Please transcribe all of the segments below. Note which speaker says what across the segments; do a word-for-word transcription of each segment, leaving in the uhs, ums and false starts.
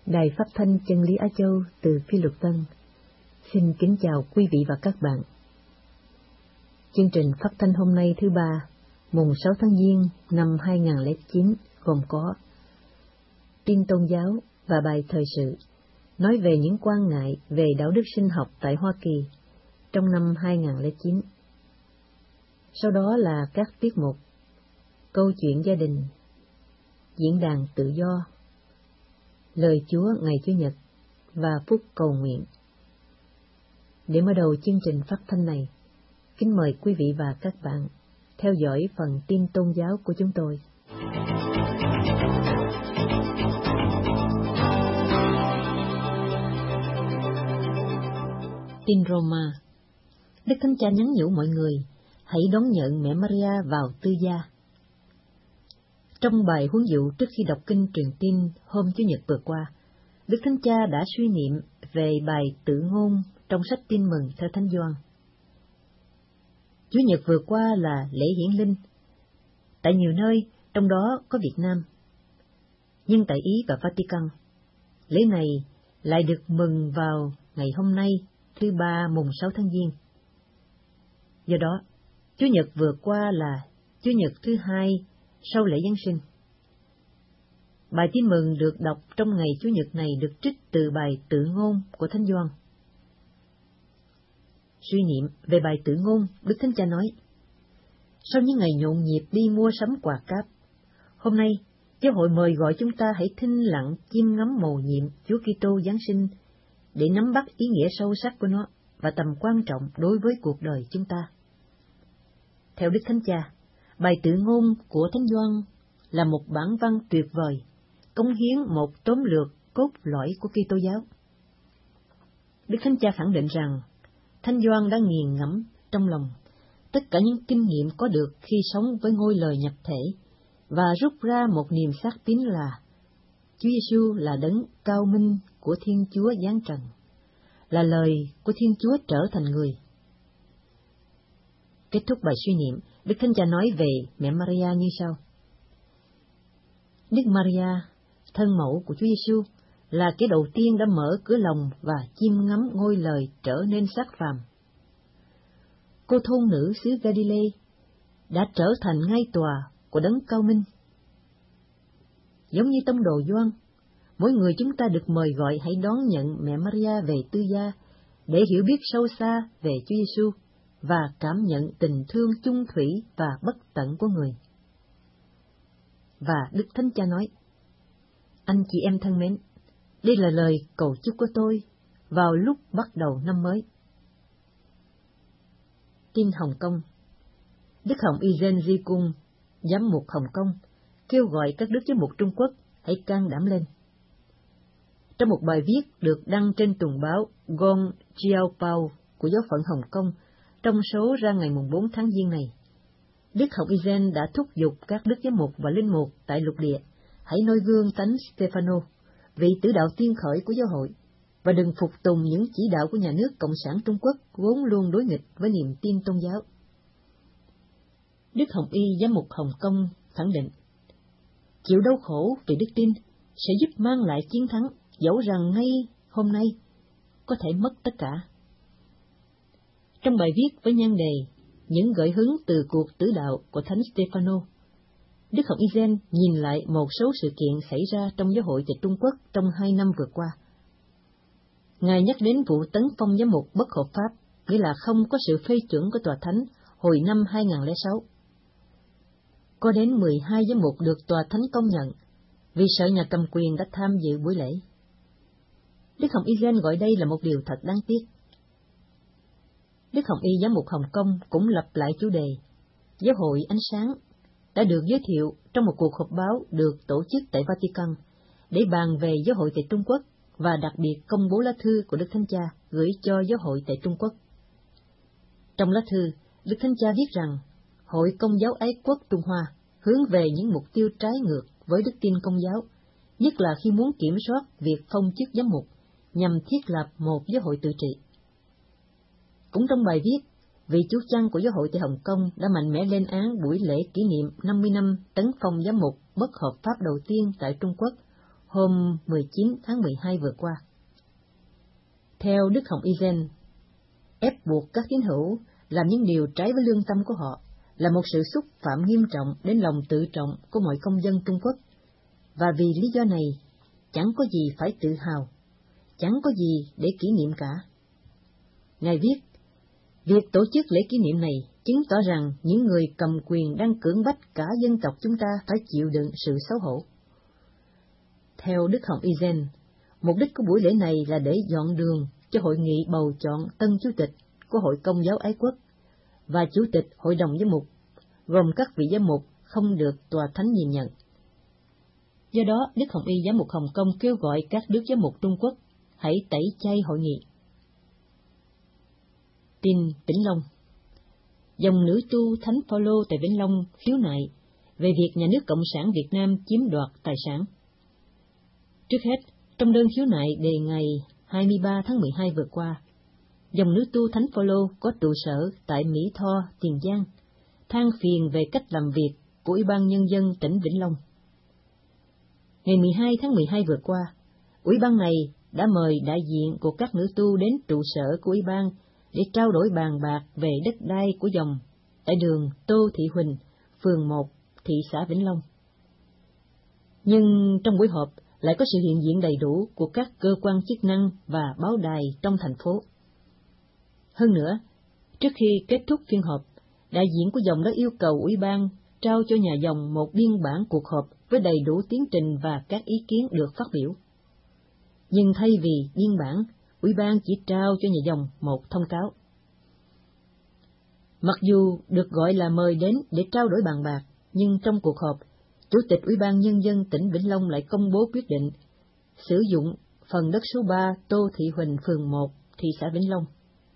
Speaker 1: Đài Phát thanh Chân lý Á Châu từ Phi Luật Tân xin kính chào quý vị và các bạn. Chương trình phát thanh hôm nay thứ ba, mùng sáu tháng Giêng năm hai nghìn không trăm lẻ chín gồm có tin tôn giáo và bài thời sự, nói về những quan ngại về đạo đức sinh học tại Hoa Kỳ trong năm hai nghìn không trăm lẻ chín. Sau đó là các tiết mục câu chuyện gia đình, diễn đàn tự do, lời Chúa ngày Chủ nhật và phút cầu nguyện. Để mở đầu chương trình phát thanh này, kính mời quý vị và các bạn theo dõi phần tin tôn giáo của chúng tôi. Tin Roma. Đức Thánh Cha nhắn nhủ mọi người hãy đón nhận mẹ Maria vào tư gia. Trong bài huấn dụ trước khi đọc kinh truyền tin hôm Chủ nhật vừa qua, Đức Thánh Cha đã suy niệm về bài tự ngôn trong sách Tin mừng theo Thánh Gioan. Chủ nhật vừa qua là lễ hiển linh, tại nhiều nơi, trong đó có Việt Nam. Nhưng tại Ý và Vatican, lễ này lại được mừng vào ngày hôm nay, thứ ba mùng sáu tháng Giêng. Do đó, Chủ nhật vừa qua là Chủ nhật thứ hai sau lễ Giáng sinh. Bài tin mừng được đọc trong ngày Chủ nhật này được trích từ bài tự ngôn của Thánh Gioan. Suy niệm về bài tự ngôn, Đức Thánh Cha nói: sau những ngày nhộn nhịp đi mua sắm quà cáp, hôm nay Giáo hội mời gọi chúng ta hãy thinh lặng chiêm ngắm mầu nhiệm Chúa Kitô Giáng sinh để nắm bắt ý nghĩa sâu sắc của nó và tầm quan trọng đối với cuộc đời chúng ta. Theo Đức Thánh Cha, bài tự ngôn của Thánh Gioan là một bản văn tuyệt vời, cống hiến một tóm lược cốt lõi của Kitô giáo. Đức Thánh Cha khẳng định rằng Thánh Gioan đã nghiền ngẫm trong lòng tất cả những kinh nghiệm có được khi sống với ngôi lời nhập thể và rút ra một niềm xác tín là Chúa Giêsu là đấng cao minh của Thiên Chúa giáng trần, là lời của Thiên Chúa trở thành người. Kết thúc bài suy niệm, Đức Thánh Cha nói về mẹ Maria như sau: Đức Maria, thân mẫu của Chúa Giêsu, là cái đầu tiên đã mở cửa lòng và chiêm ngắm ngôi lời trở nên xác phàm. Cô thôn nữ xứ Galilee đã trở thành ngai tòa của đấng cao minh. Giống như tông đồ Gioan, mỗi người chúng ta được mời gọi hãy đón nhận mẹ Maria về tư gia để hiểu biết sâu xa về Chúa Giêsu và cảm nhận tình thương chung thủy và bất tận của người. Và Đức Thánh Cha nói: anh chị em thân mến, đây là lời cầu chúc của tôi vào lúc bắt đầu năm mới. Tin Hồng Kông. Đức Hồng Y Gen Di Cung, giám mục Hồng Kông, kêu gọi các đức giám mục Trung Quốc hãy can đảm lên. Trong một bài viết được đăng trên tuần báo Gong Jiaopao của giáo phận Hồng Kông trong số ra ngày bốn tháng Giêng này, Đức Hồng Y Gen đã thúc giục các đức giám mục và linh mục tại lục địa hãy noi gương Thánh Stefano, vị tử đạo tiên khởi của giáo hội, và đừng phục tùng những chỉ đạo của nhà nước Cộng sản Trung Quốc vốn luôn đối nghịch với niềm tin tôn giáo. Đức Hồng Y giám mục Hồng Kông khẳng định, chịu đau khổ vì đức tin sẽ giúp mang lại chiến thắng, dẫu rằng ngay hôm nay có thể mất tất cả. Trong bài viết với nhan đề những gợi hứng từ cuộc tử đạo của Thánh Stefano, Đức Hồng Y Gen nhìn lại một số sự kiện xảy ra trong giáo hội tại Trung Quốc trong hai năm vừa qua. Ngài nhắc đến vụ tấn phong giám mục bất hợp pháp, nghĩa là không có sự phê chuẩn của tòa thánh hồi năm hai nghìn không trăm lẻ sáu. Có đến mười hai giám mục được tòa thánh công nhận vì sợ nhà cầm quyền đã tham dự buổi lễ. Đức Hồng Y Gen gọi đây là một điều thật đáng tiếc. Đức Hồng Y giám mục Hồng Kông cũng lặp lại chủ đề Giáo hội ánh sáng đã được giới thiệu trong một cuộc họp báo được tổ chức tại Vatican để bàn về giáo hội tại Trung Quốc và đặc biệt công bố lá thư của Đức Thánh Cha gửi cho giáo hội tại Trung Quốc. Trong lá thư, Đức Thánh Cha viết rằng Hội Công giáo Ái quốc Trung Hoa hướng về những mục tiêu trái ngược với đức tin Công giáo, nhất là khi muốn kiểm soát việc phong chức giám mục nhằm thiết lập một giáo hội tự trị. Cũng trong bài viết, vị chủ chăn của giáo hội tại Hồng Kông đã mạnh mẽ lên án buổi lễ kỷ niệm năm mươi năm tấn phong giám mục bất hợp pháp đầu tiên tại Trung Quốc hôm mười chín tháng mười hai vừa qua. Theo Đức Hồng Eugene, ép buộc các tín hữu làm những điều trái với lương tâm của họ là một sự xúc phạm nghiêm trọng đến lòng tự trọng của mọi công dân Trung Quốc, và vì lý do này chẳng có gì phải tự hào, chẳng có gì để kỷ niệm cả. Ngài viết, việc tổ chức lễ kỷ niệm này chứng tỏ rằng những người cầm quyền đang cưỡng bách cả dân tộc chúng ta phải chịu đựng sự xấu hổ. Theo Đức Hồng Eugene, mục đích của buổi lễ này là để dọn đường cho hội nghị bầu chọn tân chủ tịch của Hội Công giáo Ái Quốc và chủ tịch Hội đồng giám mục, gồm các vị giám mục không được tòa thánh nhìn nhận. Do đó, Đức Hồng Y Giám mục Hồng Kông kêu gọi các đức giám mục Trung Quốc hãy tẩy chay hội nghị. Tin Vĩnh Long. Dòng nữ tu Thánh Phaolô tại Vĩnh Long khiếu nại về việc nhà nước Cộng sản Việt Nam chiếm đoạt tài sản. Trước hết, trong đơn khiếu nại đề ngày hai mươi ba tháng mười hai vừa qua, dòng nữ tu Thánh Phaolô có trụ sở tại Mỹ Tho, Tiền Giang, than phiền về cách làm việc của Ủy ban Nhân dân tỉnh Vĩnh Long. Ngày mười hai tháng mười hai vừa qua, Ủy ban này đã mời đại diện của các nữ tu đến trụ sở của Ủy ban để trao đổi bàn bạc về đất đai của dòng tại đường Tô Thị Huỳnh, phường một, thị xã Vĩnh Long. Nhưng trong buổi họp lại có sự hiện diện đầy đủ của các cơ quan chức năng và báo đài trong thành phố. Hơn nữa, trước khi kết thúc phiên họp, đại diện của dòng đã yêu cầu Ủy ban trao cho nhà dòng một biên bản cuộc họp với đầy đủ tiến trình và các ý kiến được phát biểu. Nhưng thay vì biên bản, Ủy ban chỉ trao cho nhà dòng một thông cáo. Mặc dù được gọi là mời đến để trao đổi bàn bạc, nhưng trong cuộc họp, Chủ tịch Ủy ban Nhân dân tỉnh Vĩnh Long lại công bố quyết định sử dụng phần đất số ba Tô Thị Huỳnh, phường một, thị xã Vĩnh Long.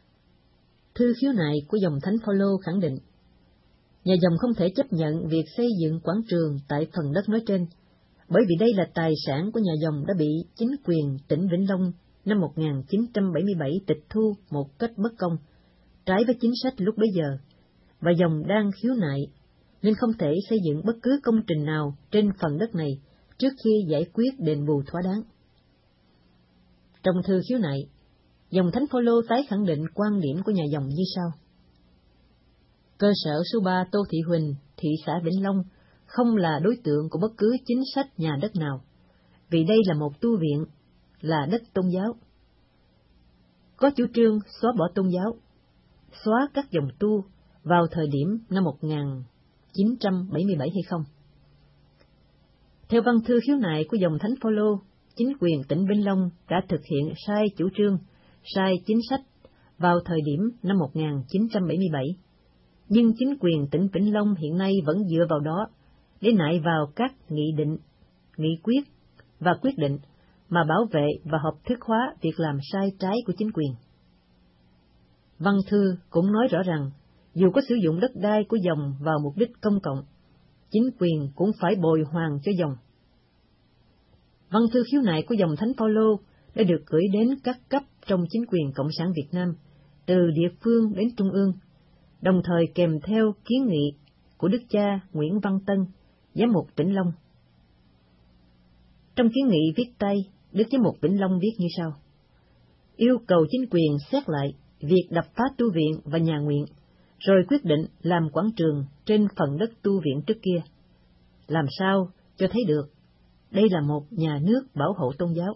Speaker 1: Thư khiếu nại của dòng Thánh Phaolô khẳng định, nhà dòng không thể chấp nhận việc xây dựng quảng trường tại phần đất nói trên, bởi vì đây là tài sản của nhà dòng đã bị chính quyền tỉnh Vĩnh Long năm một nghìn chín trăm bảy mươi bảy tịch thu một cách bất công, trái với chính sách lúc bấy giờ, và dòng đang khiếu nại, nên không thể xây dựng bất cứ công trình nào trên phần đất này trước khi giải quyết đền bù thỏa đáng. Trong thư khiếu nại, dòng Thánh Phaolô tái khẳng định quan điểm của nhà dòng như sau. Cơ sở số ba Tô Thị Huỳnh, thị xã Vĩnh Long không là đối tượng của bất cứ chính sách nhà đất nào, vì đây là một tu viện, là đất tôn giáo. Có chủ trương xóa bỏ tôn giáo, xóa các dòng tu vào thời điểm năm một nghìn chín trăm bảy mươi bảy hay không? Theo văn thư khiếu nại của dòng Thánh Phaolô, chính quyền tỉnh Vĩnh Long đã thực hiện sai chủ trương, sai chính sách vào thời điểm năm một nghìn chín trăm bảy mươi bảy, nhưng chính quyền tỉnh Vĩnh Long hiện nay vẫn dựa vào đó để nại vào các nghị định, nghị quyết và quyết định mà bảo vệ và hợp thức hóa việc làm sai trái của chính quyền. Văn thư cũng nói rõ rằng, dù có sử dụng đất đai của dòng vào mục đích công cộng, chính quyền cũng phải bồi hoàn cho dòng. Văn thư khiếu nại của dòng Thánh Phaolô đã được gửi đến các cấp trong chính quyền Cộng sản Việt Nam, từ địa phương đến trung ương, đồng thời kèm theo kiến nghị của Đức cha Nguyễn Văn Tân, Giám mục Vĩnh Long. Trong kiến nghị viết tay, Đức Giám mục Vĩnh Long viết như sau: yêu cầu chính quyền xét lại việc đập phá tu viện và nhà nguyện, rồi quyết định làm quảng trường trên phần đất tu viện trước kia, làm sao cho thấy được đây là một nhà nước bảo hộ tôn giáo.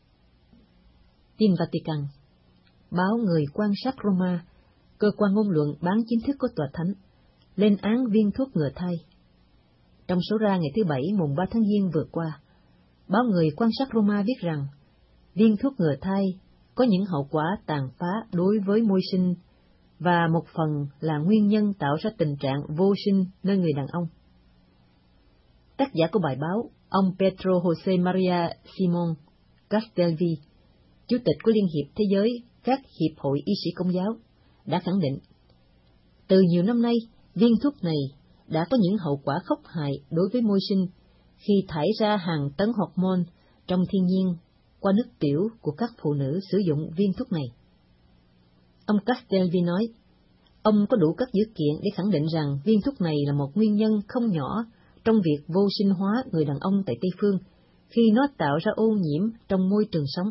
Speaker 1: Tin Vatican. Báo Người Quan sát Roma, cơ quan ngôn luận bán chính thức của Tòa Thánh, lên án viên thuốc ngừa thai. Trong số ra ngày thứ Bảy mùng ba tháng Giêng vừa qua, báo Người Quan sát Roma viết rằng viên thuốc ngừa thai có những hậu quả tàn phá đối với môi sinh và một phần là nguyên nhân tạo ra tình trạng vô sinh nơi người đàn ông. Tác giả của bài báo, ông Pedro José María Simón Castelvi, Chủ tịch của Liên hiệp Thế giới các hiệp hội y sĩ Công giáo, đã khẳng định, từ nhiều năm nay, viên thuốc này đã có những hậu quả khốc hại đối với môi sinh khi thải ra hàng tấn hormone trong thiên nhiên qua nước tiểu của các phụ nữ sử dụng viên thuốc này. Ông Castelvi nói, ông có đủ các dữ kiện để khẳng định rằng viên thuốc này là một nguyên nhân không nhỏ trong việc vô sinh hóa người đàn ông tại Tây Phương, khi nó tạo ra ô nhiễm trong môi trường sống.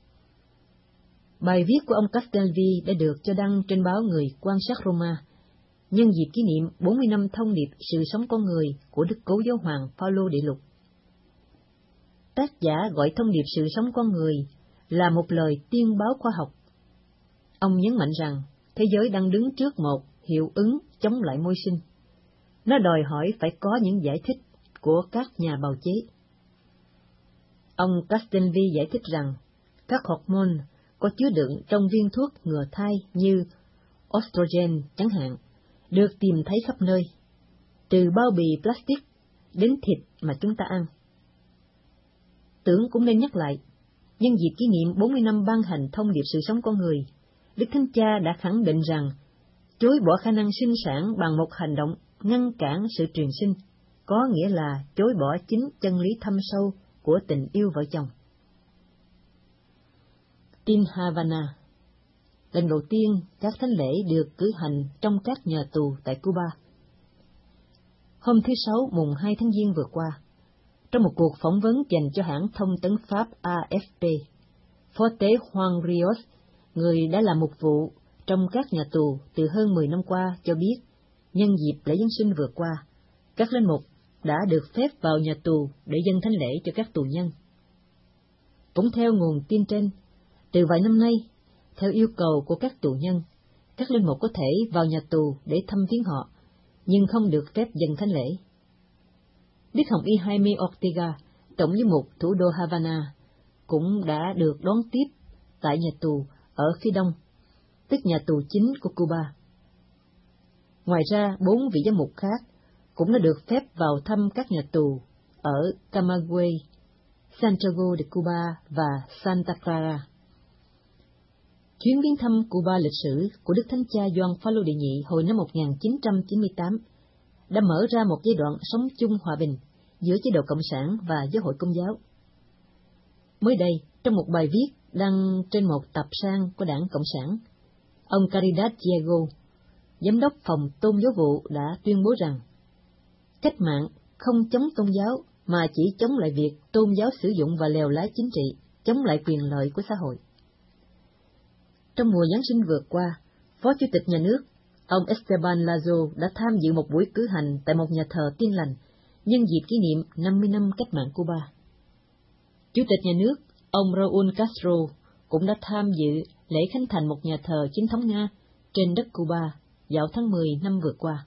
Speaker 1: Bài viết của ông Castelvi đã được cho đăng trên báo Người Quan sát Roma, nhân dịp kỷ niệm bốn mươi năm thông điệp sự sống con người của Đức Cố Giáo hoàng Phaolô Đệ Lục. Tác giả gọi thông điệp sự sống con người là một lời tiên báo khoa học. Ông nhấn mạnh rằng thế giới đang đứng trước một hiệu ứng chống lại môi sinh. Nó đòi hỏi phải có những giải thích của các nhà bào chế. Ông Castelvi giải thích rằng các hormone có chứa đựng trong viên thuốc ngừa thai như estrogen chẳng hạn, được tìm thấy khắp nơi, từ bao bì plastic đến thịt mà chúng ta ăn. Tưởng cũng nên nhắc lại, nhân dịp kỷ niệm bốn mươi năm ban hành thông điệp sự sống con người, Đức Thánh Cha đã khẳng định rằng chối bỏ khả năng sinh sản bằng một hành động ngăn cản sự truyền sinh, có nghĩa là chối bỏ chính chân lý thâm sâu của tình yêu vợ chồng. Tin Havana. Lần đầu tiên, các thánh lễ được cử hành trong các nhà tù tại Cuba. Hôm thứ Sáu mùng hai tháng Giêng vừa qua, trong một cuộc phỏng vấn dành cho hãng thông tấn Pháp A F P, Phó tế Juan Rios, người đã làm mục vụ trong các nhà tù từ hơn mười năm qua, cho biết, nhân dịp lễ Giáng sinh vừa qua, các linh mục đã được phép vào nhà tù để dâng thánh lễ cho các tù nhân. Cũng theo nguồn tin trên, từ vài năm nay, theo yêu cầu của các tù nhân, các linh mục có thể vào nhà tù để thăm viếng họ, nhưng không được phép dâng thánh lễ. Đức Hồng Y Jaime Ortega, tổng giám mục thủ đô Havana, cũng đã được đón tiếp tại nhà tù ở phía đông, tức nhà tù chính của Cuba. Ngoài ra, bốn vị giám mục khác cũng đã được phép vào thăm các nhà tù ở Camagüey, Santiago de Cuba và Santa Clara. Chuyến viếng thăm Cuba lịch sử của Đức Thánh Cha Gioan Phaolô đệ nhị hồi năm một nghìn chín trăm chín mươi tám đã mở ra một giai đoạn sống chung hòa bình giữa chế độ Cộng sản và giáo hội Công giáo. Mới đây, trong một bài viết đăng trên một tập san của Đảng Cộng sản, ông Caridad Diego, giám đốc phòng tôn giáo vụ, đã tuyên bố rằng cách mạng không chống tôn giáo mà chỉ chống lại việc tôn giáo sử dụng và lèo lái chính trị, chống lại quyền lợi của xã hội. Trong mùa Giáng sinh vừa qua, Phó Chủ tịch Nhà nước, ông Esteban Lazo đã tham dự một buổi cử hành tại một nhà thờ Tin lành nhân dịp kỷ niệm năm mươi năm cách mạng Cuba. Chủ tịch Nhà nước, ông Raúl Castro, cũng đã tham dự lễ khánh thành một nhà thờ chính thống Nga trên đất Cuba vào tháng mười năm vừa qua.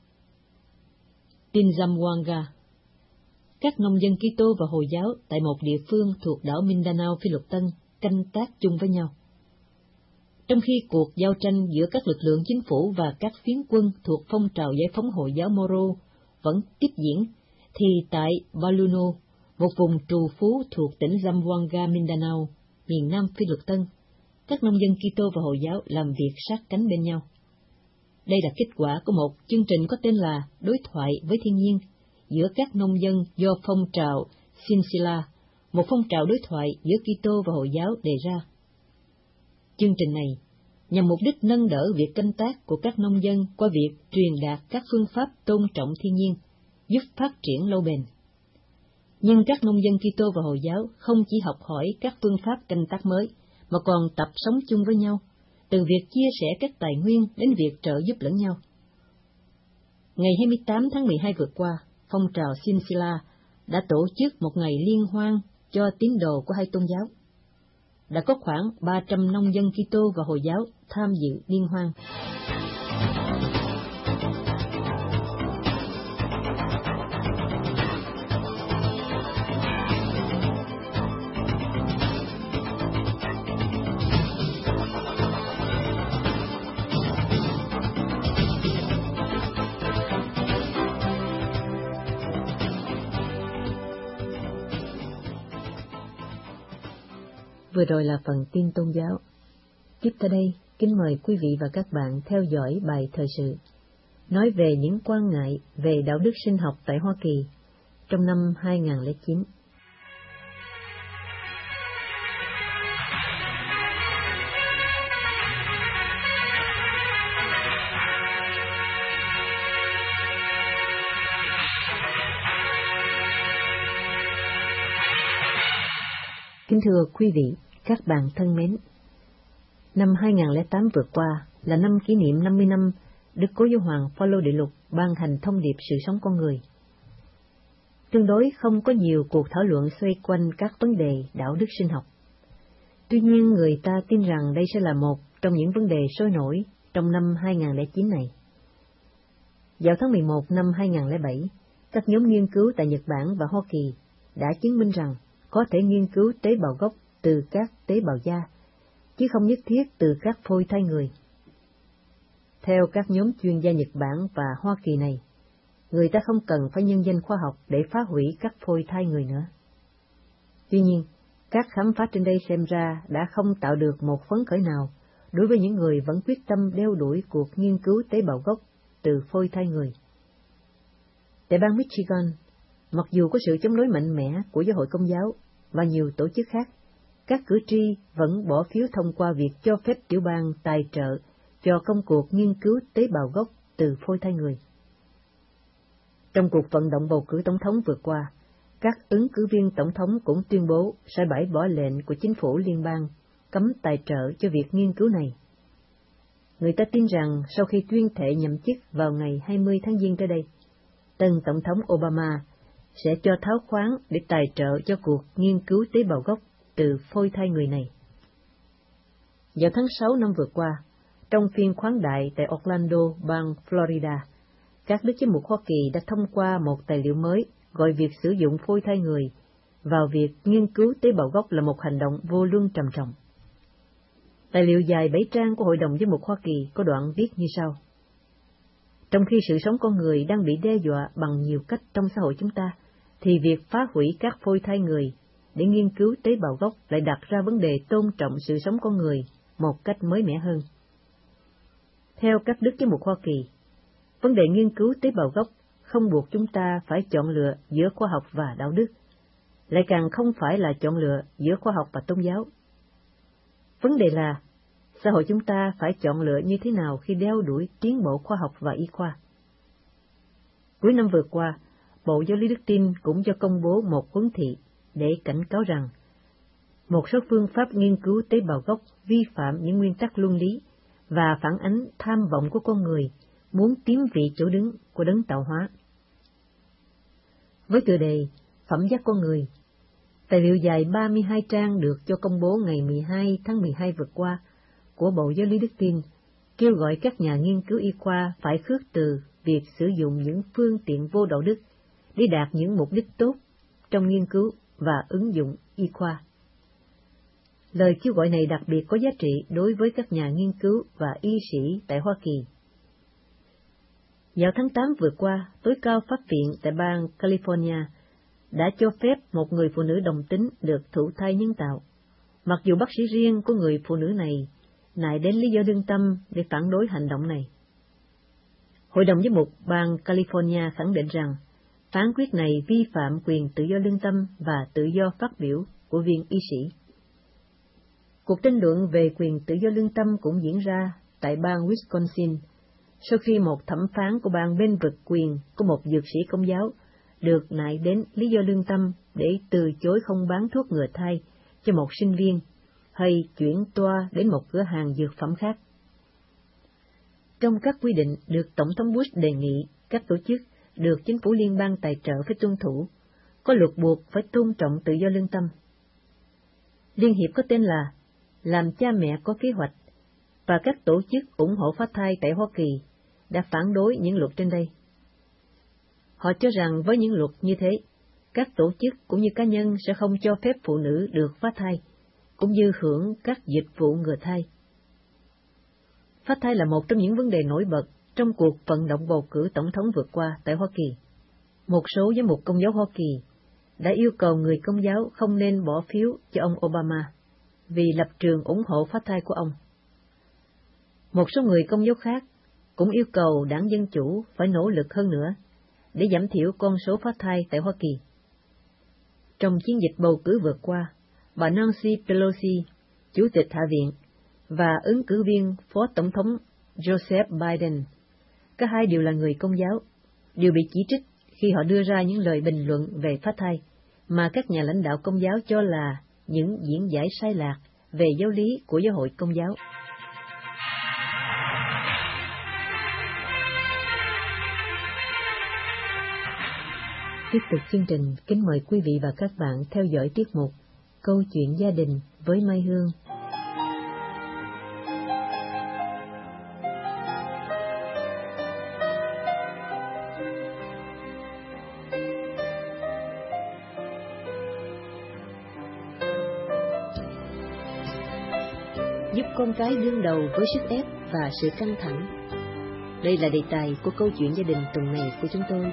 Speaker 1: Tin Zamboanga. Các nông dân Kitô và Hồi giáo tại một địa phương thuộc đảo Mindanao, Phi Lục Tân canh tác chung với nhau. Trong khi cuộc giao tranh giữa các lực lượng chính phủ và các phiến quân thuộc phong trào giải phóng Hồi giáo Moro vẫn tiếp diễn, thì tại Baluno, một vùng trù phú thuộc tỉnh Zamboanga, Mindanao, miền nam Phi Lục Tân, các nông dân Kitô và Hồi giáo làm việc sát cánh bên nhau. Đây là kết quả của một chương trình có tên là Đối thoại với thiên nhiên giữa các nông dân do phong trào Sinsila, một phong trào đối thoại giữa Kitô và Hồi giáo đề ra. Chương trình này nhằm mục đích nâng đỡ việc canh tác của các nông dân qua việc truyền đạt các phương pháp tôn trọng thiên nhiên, giúp phát triển lâu bền. Nhưng các nông dân Kitô và Hồi giáo không chỉ học hỏi các phương pháp canh tác mới, mà còn tập sống chung với nhau, từ việc chia sẻ các tài nguyên đến việc trợ giúp lẫn nhau. Ngày hai mươi tám tháng mười hai vừa qua, phong trào Sinsila đã tổ chức một ngày liên hoan cho tín đồ của hai tôn giáo. Đã có khoảng ba trăm nông dân Kitô và Hồi giáo tham dự liên hoan. Vừa rồi là phần tin tôn giáo. Tiếp tới đây, kính mời quý vị và các bạn theo dõi bài thời sự, nói về những quan ngại về đạo đức sinh học tại Hoa Kỳ trong năm hai nghìn lẻ chín. Kính thưa quý vị, các bạn thân mến, năm hai nghìn không trăm lẻ tám vừa qua là năm kỷ niệm năm mươi năm Đức Cố Giáo hoàng Phaolô Đệ Lục ban hành thông điệp sự sống con người. Tương đối không có nhiều cuộc thảo luận xoay quanh các vấn đề đạo đức sinh học. Tuy nhiên, người ta tin rằng đây sẽ là một trong những vấn đề sôi nổi trong năm hai nghìn không trăm lẻ chín này. Vào tháng mười một năm hai nghìn không trăm lẻ bảy, các nhóm nghiên cứu tại Nhật Bản và Hoa Kỳ đã chứng minh rằng có thể nghiên cứu tế bào gốc từ các tế bào da, chứ không nhất thiết từ các phôi thai người. Theo các nhóm chuyên gia Nhật Bản và Hoa Kỳ này, người ta không cần phải nhân danh khoa học để phá hủy các phôi thai người nữa. Tuy nhiên, các khám phá trên đây xem ra đã không tạo được một phấn khởi nào đối với những người vẫn quyết tâm đeo đuổi cuộc nghiên cứu tế bào gốc từ phôi thai người. Tại bang Michigan, mặc dù có sự chống đối mạnh mẽ của Giáo hội Công giáo và nhiều tổ chức khác, các cử tri vẫn bỏ phiếu thông qua việc cho phép tiểu bang tài trợ cho công cuộc nghiên cứu tế bào gốc từ phôi thai người. Trong cuộc vận động bầu cử tổng thống vừa qua, các ứng cử viên tổng thống cũng tuyên bố sẽ bãi bỏ lệnh của chính phủ liên bang cấm tài trợ cho việc nghiên cứu này. Người ta tin rằng sau khi tuyên thệ nhậm chức vào ngày hai mươi tháng Giêng tới đây, tân tổng thống Obama sẽ cho tháo khoáng để tài trợ cho cuộc nghiên cứu tế bào gốc từ phôi thai người này. Vào tháng sáu năm vừa qua, trong phiên khoáng đại tại Orlando, bang Florida, các đức giám mục Hoa Kỳ đã thông qua một tài liệu mới gọi việc sử dụng phôi thai người vào việc nghiên cứu tế bào gốc là một hành động vô luân trầm trọng. Tài liệu dài bảy trang của Hội đồng Giám mục Hoa Kỳ có đoạn viết như sau: Trong khi sự sống con người đang bị đe dọa bằng nhiều cách trong xã hội chúng ta, thì việc phá hủy các phôi thai người để nghiên cứu tế bào gốc lại đặt ra vấn đề tôn trọng sự sống con người một cách mới mẻ hơn. Theo các đức giám mục Hoa Kỳ, vấn đề nghiên cứu tế bào gốc không buộc chúng ta phải chọn lựa giữa khoa học và đạo đức, lại càng không phải là chọn lựa giữa khoa học và tôn giáo. Vấn đề là xã hội chúng ta phải chọn lựa như thế nào khi đeo đuổi tiến bộ khoa học và y khoa. Cuối năm vừa qua, Bộ Giáo lý Đức Tin cũng cho công bố một huấn thị để cảnh cáo rằng một số phương pháp nghiên cứu tế bào gốc vi phạm những nguyên tắc luân lý và phản ánh tham vọng của con người muốn chiếm vị chỗ đứng của đấng tạo hóa. Với tựa đề Phẩm giác con người, tài liệu dài ba mươi hai trang được cho công bố ngày mười hai tháng mười hai vừa qua của Bộ Giáo lý Đức Tin kêu gọi các nhà nghiên cứu y khoa phải khước từ việc sử dụng những phương tiện vô đạo đức để đạt những mục đích tốt trong nghiên cứu và ứng dụng y khoa. Lời kêu gọi này đặc biệt có giá trị đối với các nhà nghiên cứu và y sĩ tại Hoa Kỳ. Vào tháng tám vừa qua, tối cao pháp viện tại bang California đã cho phép một người phụ nữ đồng tính được thụ thai nhân tạo, mặc dù bác sĩ riêng của người phụ nữ này nại đến lý do lương tâm để phản đối hành động này. Hội đồng giám mục bang California khẳng định rằng phán quyết này vi phạm quyền tự do lương tâm và tự do phát biểu của viên y sĩ. Cuộc tranh luận về quyền tự do lương tâm cũng diễn ra tại bang Wisconsin, sau khi một thẩm phán của bang bên vực quyền của một dược sĩ Công giáo được nại đến lý do lương tâm để từ chối không bán thuốc ngừa thai cho một sinh viên hay chuyển toa đến một cửa hàng dược phẩm khác. Trong các quy định được Tổng thống Bush đề nghị các tổ chức được chính phủ liên bang tài trợ phải tuân thủ, có luật buộc phải tôn trọng tự do lương tâm. Liên hiệp có tên là Làm Cha Mẹ Có Kế Hoạch và các tổ chức ủng hộ phá thai tại Hoa Kỳ đã phản đối những luật trên đây. Họ cho rằng với những luật như thế, các tổ chức cũng như cá nhân sẽ không cho phép phụ nữ được phá thai, cũng như hưởng các dịch vụ ngừa thai. Phá thai là một trong những vấn đề nổi bật trong cuộc vận động bầu cử tổng thống vừa qua tại Hoa Kỳ. Một số giám mục Công giáo Hoa Kỳ đã yêu cầu người Công giáo không nên bỏ phiếu cho ông Obama vì lập trường ủng hộ phá thai của ông. Một số người Công giáo khác cũng yêu cầu đảng Dân Chủ phải nỗ lực hơn nữa để giảm thiểu con số phá thai tại Hoa Kỳ. Trong chiến dịch bầu cử vừa qua, bà Nancy Pelosi, Chủ tịch Hạ viện, và ứng cử viên Phó Tổng thống Joseph Biden, cả hai đều là người Công giáo, đều bị chỉ trích khi họ đưa ra những lời bình luận về phá thai mà các nhà lãnh đạo Công giáo cho là những diễn giải sai lạc về giáo lý của giáo hội Công giáo. Tiếp tục chương trình, kính mời quý vị và các bạn theo dõi tiết mục Câu chuyện gia đình với Mai Hương. Giúp con cái đương đầu với sức ép và sự căng thẳng. Đây là đề tài của câu chuyện gia đình tuần này của chúng tôi.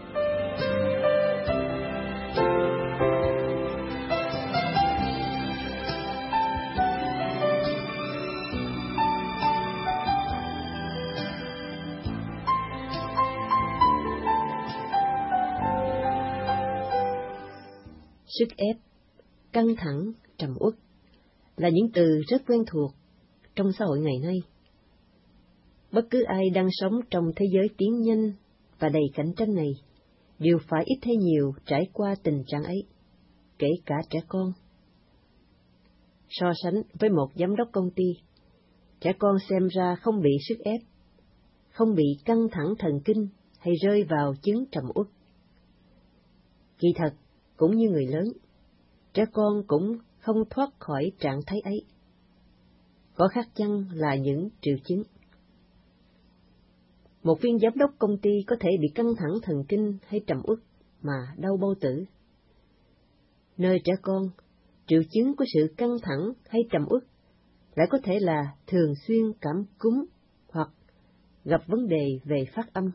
Speaker 1: Sức ép, căng thẳng, trầm uất là những từ rất quen thuộc trong xã hội ngày nay. Bất cứ ai đang sống trong thế giới tiến nhanh và đầy cạnh tranh này đều phải ít hay nhiều trải qua tình trạng ấy, kể cả trẻ con. So sánh với một giám đốc công ty, trẻ con xem ra không bị sức ép, không bị căng thẳng thần kinh hay rơi vào chứng trầm uất. Kỳ thật, cũng như người lớn, trẻ con cũng không thoát khỏi trạng thái ấy. Có khác chăng là những triệu chứng. Một viên giám đốc công ty có thể bị căng thẳng thần kinh hay trầm uất mà đau bao tử. Nơi trẻ con, triệu chứng của sự căng thẳng hay trầm uất lại có thể là thường xuyên cảm cúm hoặc gặp vấn đề về phát âm.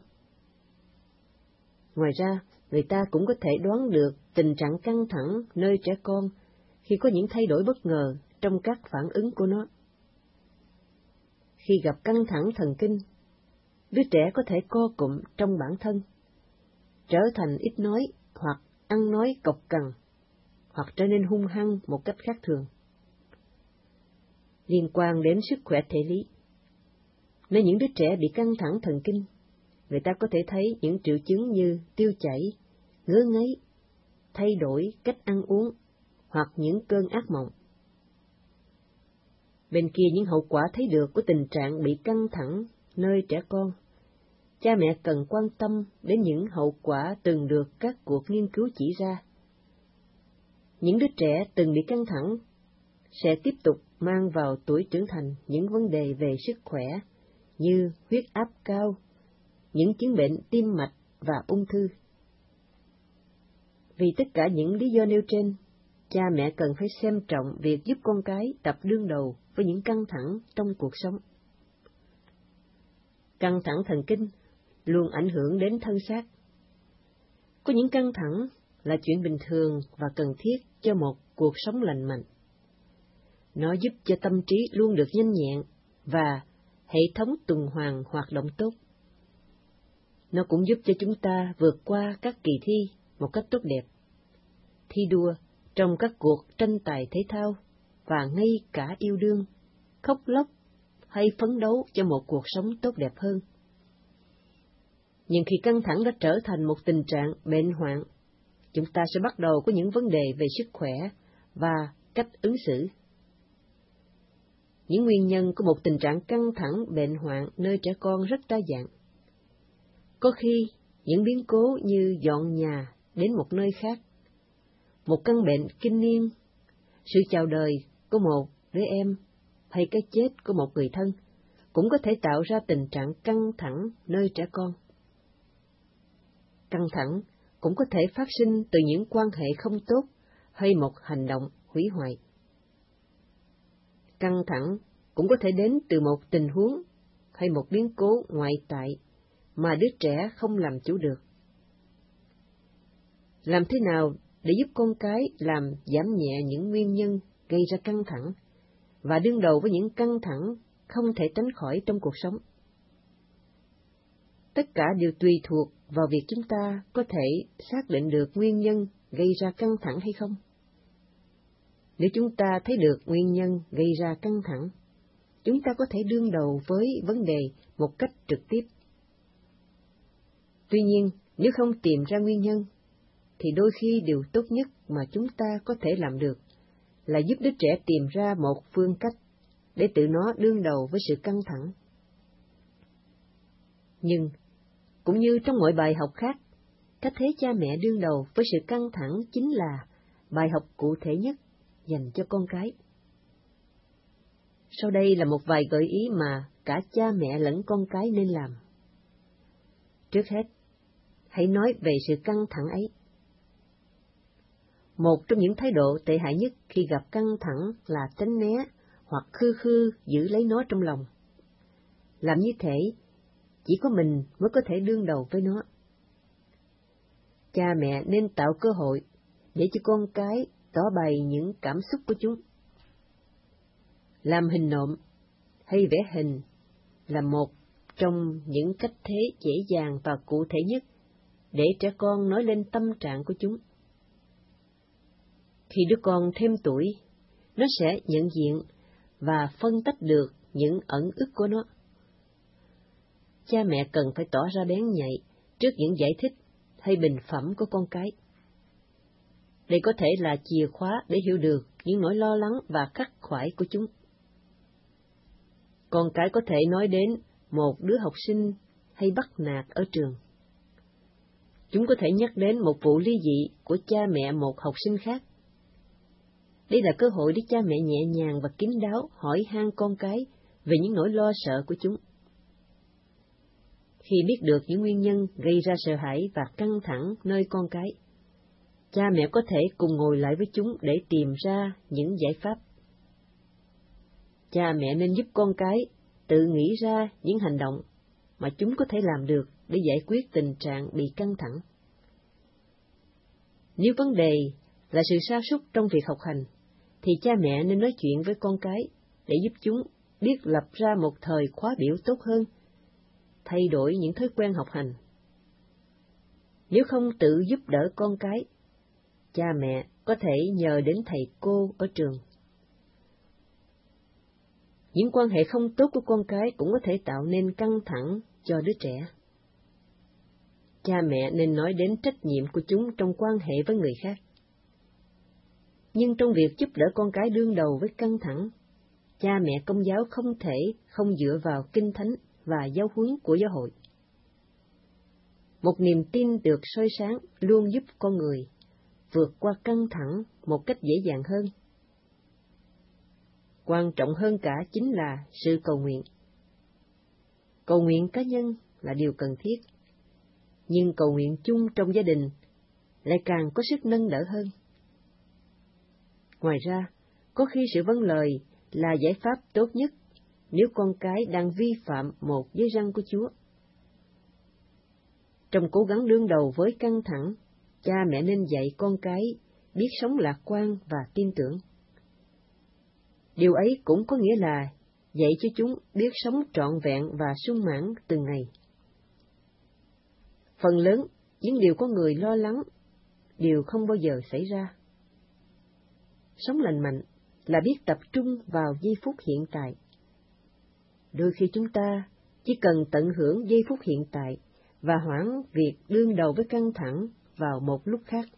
Speaker 1: Ngoài ra, người ta cũng có thể đoán được tình trạng căng thẳng nơi trẻ con khi có những thay đổi bất ngờ trong các phản ứng của nó. Khi gặp căng thẳng thần kinh, đứa trẻ có thể co cụm trong bản thân, trở thành ít nói hoặc ăn nói cộc cằn, hoặc trở nên hung hăng một cách khác thường. Liên quan đến sức khỏe thể lý, nơi những đứa trẻ bị căng thẳng thần kinh, người ta có thể thấy những triệu chứng như tiêu chảy, ngứa ngáy, thay đổi cách ăn uống, hoặc những cơn ác mộng. Bên kia những hậu quả thấy được của tình trạng bị căng thẳng nơi trẻ con, cha mẹ cần quan tâm đến những hậu quả từng được các cuộc nghiên cứu chỉ ra. Những đứa trẻ từng bị căng thẳng sẽ tiếp tục mang vào tuổi trưởng thành những vấn đề về sức khỏe như huyết áp cao, những chứng bệnh tim mạch và ung thư. Vì tất cả những lý do nêu trên, cha mẹ cần phải xem trọng việc giúp con cái tập đương đầu với những căng thẳng trong cuộc sống. Căng thẳng thần kinh luôn ảnh hưởng đến thân xác. Có những căng thẳng là chuyện bình thường và cần thiết cho một cuộc sống lành mạnh. Nó giúp cho tâm trí luôn được nhanh nhẹn và hệ thống tuần hoàn hoạt động tốt. Nó cũng giúp cho chúng ta vượt qua các kỳ thi một cách tốt đẹp, thi đua trong các cuộc tranh tài thể thao và ngay cả yêu đương, khóc lóc hay phấn đấu cho một cuộc sống tốt đẹp hơn. Nhưng khi căng thẳng đã trở thành một tình trạng bệnh hoạn, chúng ta sẽ bắt đầu có những vấn đề về sức khỏe và cách ứng xử. Những nguyên nhân của một tình trạng căng thẳng bệnh hoạn nơi trẻ con rất đa dạng. Có khi những biến cố như dọn nhà đến một nơi khác, một căn bệnh kinh niên, sự chào đời của một đứa em hay cái chết của một người thân cũng có thể tạo ra tình trạng căng thẳng nơi trẻ con. Căng thẳng cũng có thể phát sinh từ những quan hệ không tốt hay một hành động hủy hoại. Căng thẳng cũng có thể đến từ một tình huống hay một biến cố ngoại tại mà đứa trẻ không làm chủ được. Làm thế nào để giúp con cái làm giảm nhẹ những nguyên nhân gây ra căng thẳng và đương đầu với những căng thẳng không thể tránh khỏi trong cuộc sống? Tất cả đều tùy thuộc vào việc chúng ta có thể xác định được nguyên nhân gây ra căng thẳng hay không. Nếu chúng ta thấy được nguyên nhân gây ra căng thẳng, chúng ta có thể đương đầu với vấn đề một cách trực tiếp. Tuy nhiên, nếu không tìm ra nguyên nhân, thì đôi khi điều tốt nhất mà chúng ta có thể làm được
Speaker 2: là giúp đứa trẻ tìm ra một phương cách để tự nó đương đầu với sự căng thẳng. Nhưng, cũng như trong mọi bài học khác, cách thế cha mẹ đương đầu với sự căng thẳng chính là bài học cụ thể nhất dành cho con cái. Sau đây là một vài gợi ý mà cả cha mẹ lẫn con cái nên làm. Trước hết, hãy nói về sự căng thẳng ấy. Một trong những thái độ tệ hại nhất khi gặp căng thẳng là tránh né hoặc khư khư giữ lấy nó trong lòng. Làm như thế, chỉ có mình mới có thể đương đầu với nó. Cha mẹ nên tạo cơ hội để cho con cái tỏ bày những cảm xúc của chúng. Làm hình nộm hay vẽ hình là một trong những cách thế dễ dàng và cụ thể nhất để trẻ con nói lên tâm trạng của chúng. Khi đứa con thêm tuổi, nó sẽ nhận diện và phân tách được những ẩn ức của nó. Cha mẹ cần phải tỏ ra bén nhạy trước những giải thích hay bình phẩm của con cái. Đây có thể là chìa khóa để hiểu được những nỗi lo lắng và khắc khoải của chúng. Con cái có thể nói đến một đứa học sinh hay bắt nạt ở trường. Chúng có thể nhắc đến một vụ ly dị của cha mẹ một học sinh khác. Đây là cơ hội để cha mẹ nhẹ nhàng và kín đáo hỏi han con cái về những nỗi lo sợ của chúng. Khi biết được những nguyên nhân gây ra sợ hãi và căng thẳng nơi con cái, cha mẹ có thể cùng ngồi lại với chúng để tìm ra những giải pháp. Cha mẹ nên giúp con cái tự nghĩ ra những hành động mà chúng có thể làm được để giải quyết tình trạng bị căng thẳng. Nếu vấn đề là sự sa sút trong việc học hành, thì cha mẹ nên nói chuyện với con cái để giúp chúng biết lập ra một thời khóa biểu tốt hơn, thay đổi những thói quen học hành. Nếu không tự giúp đỡ con cái, cha mẹ có thể nhờ đến thầy cô ở trường. Những quan hệ không tốt của con cái cũng có thể tạo nên căng thẳng cho đứa trẻ. Cha mẹ nên nói đến trách nhiệm của chúng trong quan hệ với người khác. Nhưng trong việc giúp đỡ con cái đương đầu với căng thẳng, cha mẹ Công giáo không thể không dựa vào kinh thánh và giáo huấn của giáo hội. Một niềm tin được soi sáng luôn giúp con người vượt qua căng thẳng một cách dễ dàng hơn. Quan trọng hơn cả chính là sự cầu nguyện. Cầu nguyện cá nhân là điều cần thiết, nhưng cầu nguyện chung trong gia đình lại càng có sức nâng đỡ hơn. Ngoài ra, có khi sự vâng lời là giải pháp tốt nhất nếu con cái đang vi phạm một giới răn của Chúa. Trong cố gắng đương đầu với căng thẳng, cha mẹ nên dạy con cái biết sống lạc quan và tin tưởng. Điều ấy cũng có nghĩa là dạy cho chúng biết sống trọn vẹn và sung mãn từng ngày. Phần lớn những điều con người lo lắng đều không bao giờ xảy ra. Sống lành mạnh là biết tập trung vào giây phút hiện tại. Đôi khi chúng ta chỉ cần tận hưởng giây phút hiện tại và hoãn việc đương đầu với căng thẳng vào một lúc khác.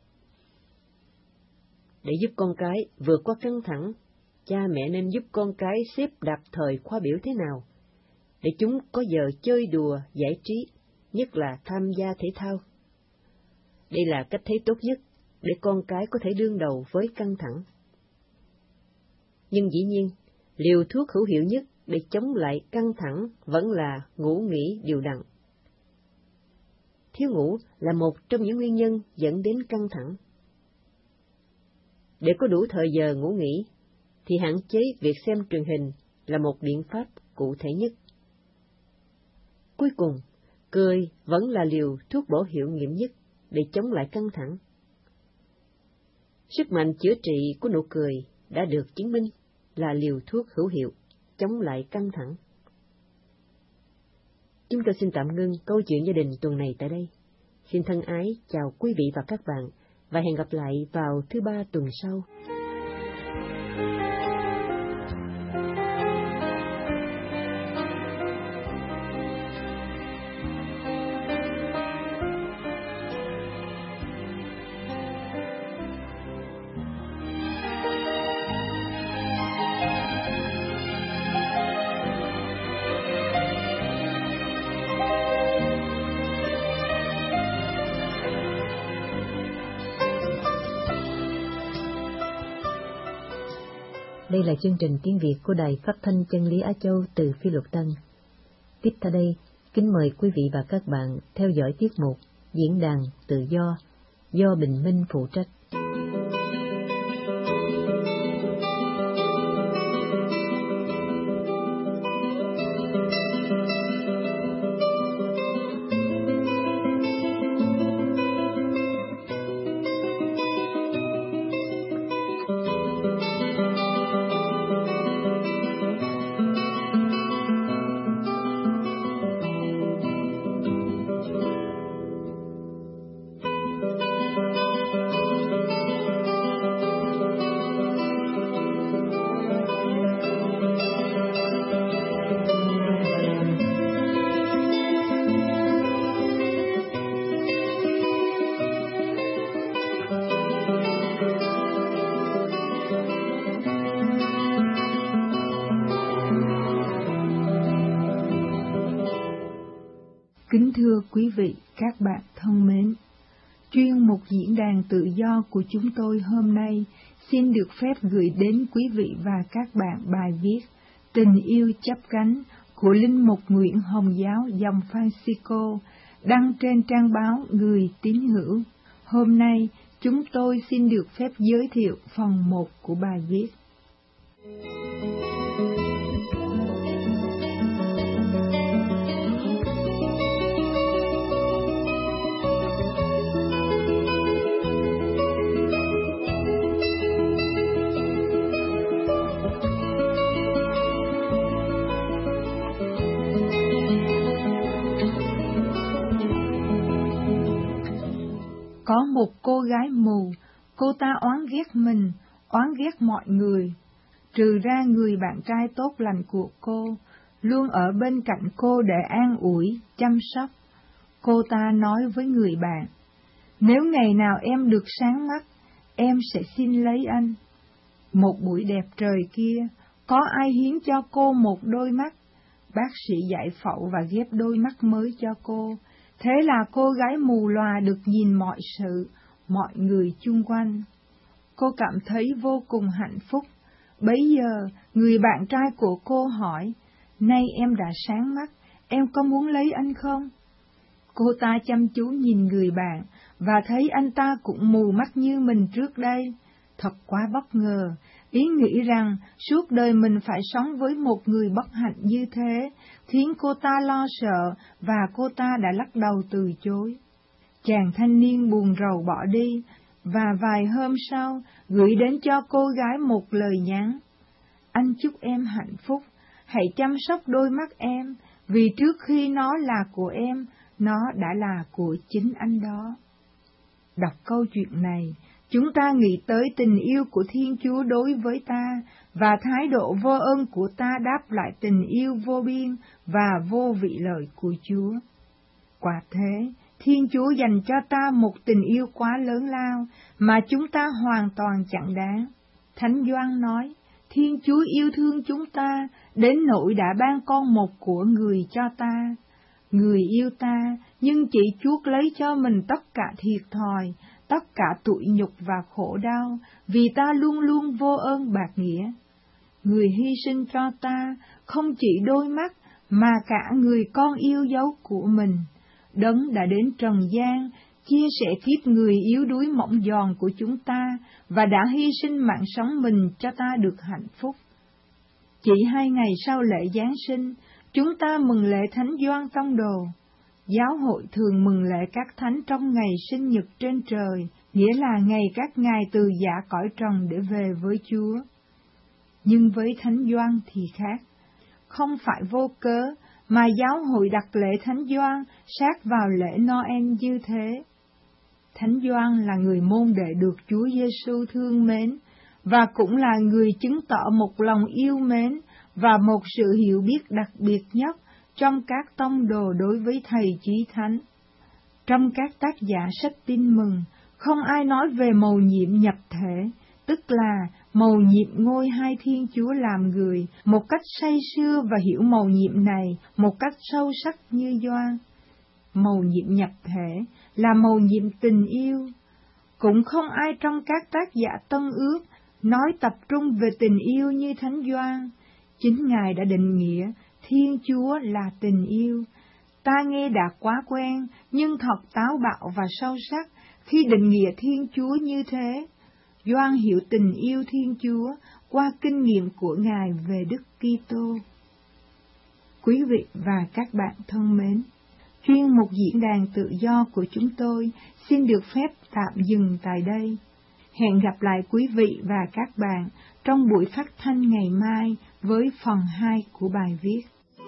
Speaker 2: Để giúp con cái vượt qua căng thẳng, cha mẹ nên giúp con cái xếp đặt thời khóa biểu thế nào, để chúng có giờ chơi đùa, giải trí, nhất là tham gia thể thao. Đây là cách thế tốt nhất để con cái có thể đương đầu với căng thẳng. Nhưng dĩ nhiên, liều thuốc hữu hiệu nhất để chống lại căng thẳng vẫn là ngủ nghỉ đều đặn. Thiếu ngủ là một trong những nguyên nhân dẫn đến căng thẳng. Để có đủ thời giờ ngủ nghỉ, thì hạn chế việc xem truyền hình là một biện pháp cụ thể nhất. Cuối cùng, cười vẫn là liều thuốc bổ hiệu nghiệm nhất để chống lại căng thẳng. Sức mạnh chữa trị của nụ cười đã được chứng minh là liều thuốc hữu hiệu chống lại căng thẳng. Chúng tôi xin tạm ngưng câu chuyện gia đình tuần này tại đây. Xin thân ái chào quý vị và các bạn, và hẹn gặp lại vào thứ ba tuần sau.
Speaker 1: Đây là chương trình tiếng Việt của Đài Phát thanh Chân lý Á Châu từ Phi Luật Tân. Tiếp theo đây, kính mời quý vị và các bạn theo dõi tiết mục Diễn đàn Tự do do Bình Minh phụ trách.
Speaker 3: Kính thưa quý vị, các bạn thân mến, chuyên mục Diễn đàn Tự do của chúng tôi hôm nay xin được phép gửi đến quý vị và các bạn bài viết Tình yêu chắp cánh của Linh mục Nguyễn Hồng Giáo dòng Francisco đăng trên trang báo Người Tín Hữu. Hôm nay, chúng tôi xin được phép giới thiệu phần một của bài viết. Có một cô gái mù, cô ta oán ghét mình, oán ghét mọi người, trừ ra người bạn trai tốt lành của cô, luôn ở bên cạnh cô để an ủi, chăm sóc. Cô ta nói với người bạn, nếu ngày nào em được sáng mắt, em sẽ xin lấy anh. Một buổi đẹp trời kia, có ai hiến cho cô một đôi mắt? Bác sĩ giải phẫu và ghép đôi mắt mới cho cô. Thế là cô gái mù lòa được nhìn mọi sự, mọi người chung quanh. Cô cảm thấy vô cùng hạnh phúc. Bấy giờ, người bạn trai của cô hỏi, nay em đã sáng mắt, em có muốn lấy anh không? Cô ta chăm chú nhìn người bạn, và thấy anh ta cũng mù mắt như mình trước đây. Thật quá bất ngờ, ý nghĩ rằng suốt đời mình phải sống với một người bất hạnh như thế, khiến cô ta lo sợ và cô ta đã lắc đầu từ chối. Chàng thanh niên buồn rầu bỏ đi, và vài hôm sau gửi đến cho cô gái một lời nhắn. Anh chúc em hạnh phúc, hãy chăm sóc đôi mắt em, vì trước khi nó là của em, nó đã là của chính anh đó. Đọc câu chuyện này, chúng ta nghĩ tới tình yêu của Thiên Chúa đối với ta và thái độ vô ơn của ta đáp lại tình yêu vô biên và vô vị lợi của Chúa. Quả thế, Thiên Chúa dành cho ta một tình yêu quá lớn lao mà chúng ta hoàn toàn chẳng đáng. Thánh Gioan nói, Thiên Chúa yêu thương chúng ta đến nỗi đã ban con một của người cho ta. Người yêu ta nhưng chỉ chuốc lấy cho mình tất cả thiệt thòi, tất cả tủi nhục và khổ đau, vì ta luôn luôn vô ơn bạc nghĩa. Người hy sinh cho ta không chỉ đôi mắt, mà cả người con yêu dấu của mình. Đấng đã đến trần gian, chia sẻ kiếp người yếu đuối mỏng giòn của chúng ta, và đã hy sinh mạng sống mình cho ta được hạnh phúc. Chỉ hai ngày sau lễ Giáng sinh, chúng ta mừng lễ Thánh Gioan Tông Đồ. Giáo hội thường mừng lễ các thánh trong ngày sinh nhật trên trời, nghĩa là ngày các ngài từ giã cõi trần để về với Chúa. Nhưng với Thánh Gioan thì khác. Không phải vô cớ mà giáo hội đặt lễ Thánh Gioan sát vào lễ Noel như thế. Thánh Gioan là người môn đệ được Chúa Giêsu thương mến, và cũng là người chứng tỏ một lòng yêu mến và một sự hiểu biết đặc biệt nhất trong các tông đồ đối với Thầy Chí Thánh. Trong các tác giả sách Tin Mừng, không ai nói về mầu nhiệm nhập thể, tức là mầu nhiệm ngôi hai Thiên Chúa làm người, một cách say sưa và hiểu mầu nhiệm này một cách sâu sắc như Gioan. Mầu nhiệm nhập thể là mầu nhiệm tình yêu. Cũng không ai trong các tác giả Tân Ước nói tập trung về tình yêu như Thánh Gioan. Chính Ngài đã định nghĩa Thiên Chúa là tình yêu. Ta nghe đã quá quen, nhưng thật táo bạo và sâu sắc khi định nghĩa Thiên Chúa như thế. Gioan hiểu tình yêu Thiên Chúa qua kinh nghiệm của Ngài về Đức Kitô. Quý vị và các bạn thân mến, chuyên mục diễn đàn tự do của chúng tôi xin được phép tạm dừng tại đây. Hẹn gặp lại quý vị và các bạn trong buổi phát thanh ngày mai với phần hai của bài viết.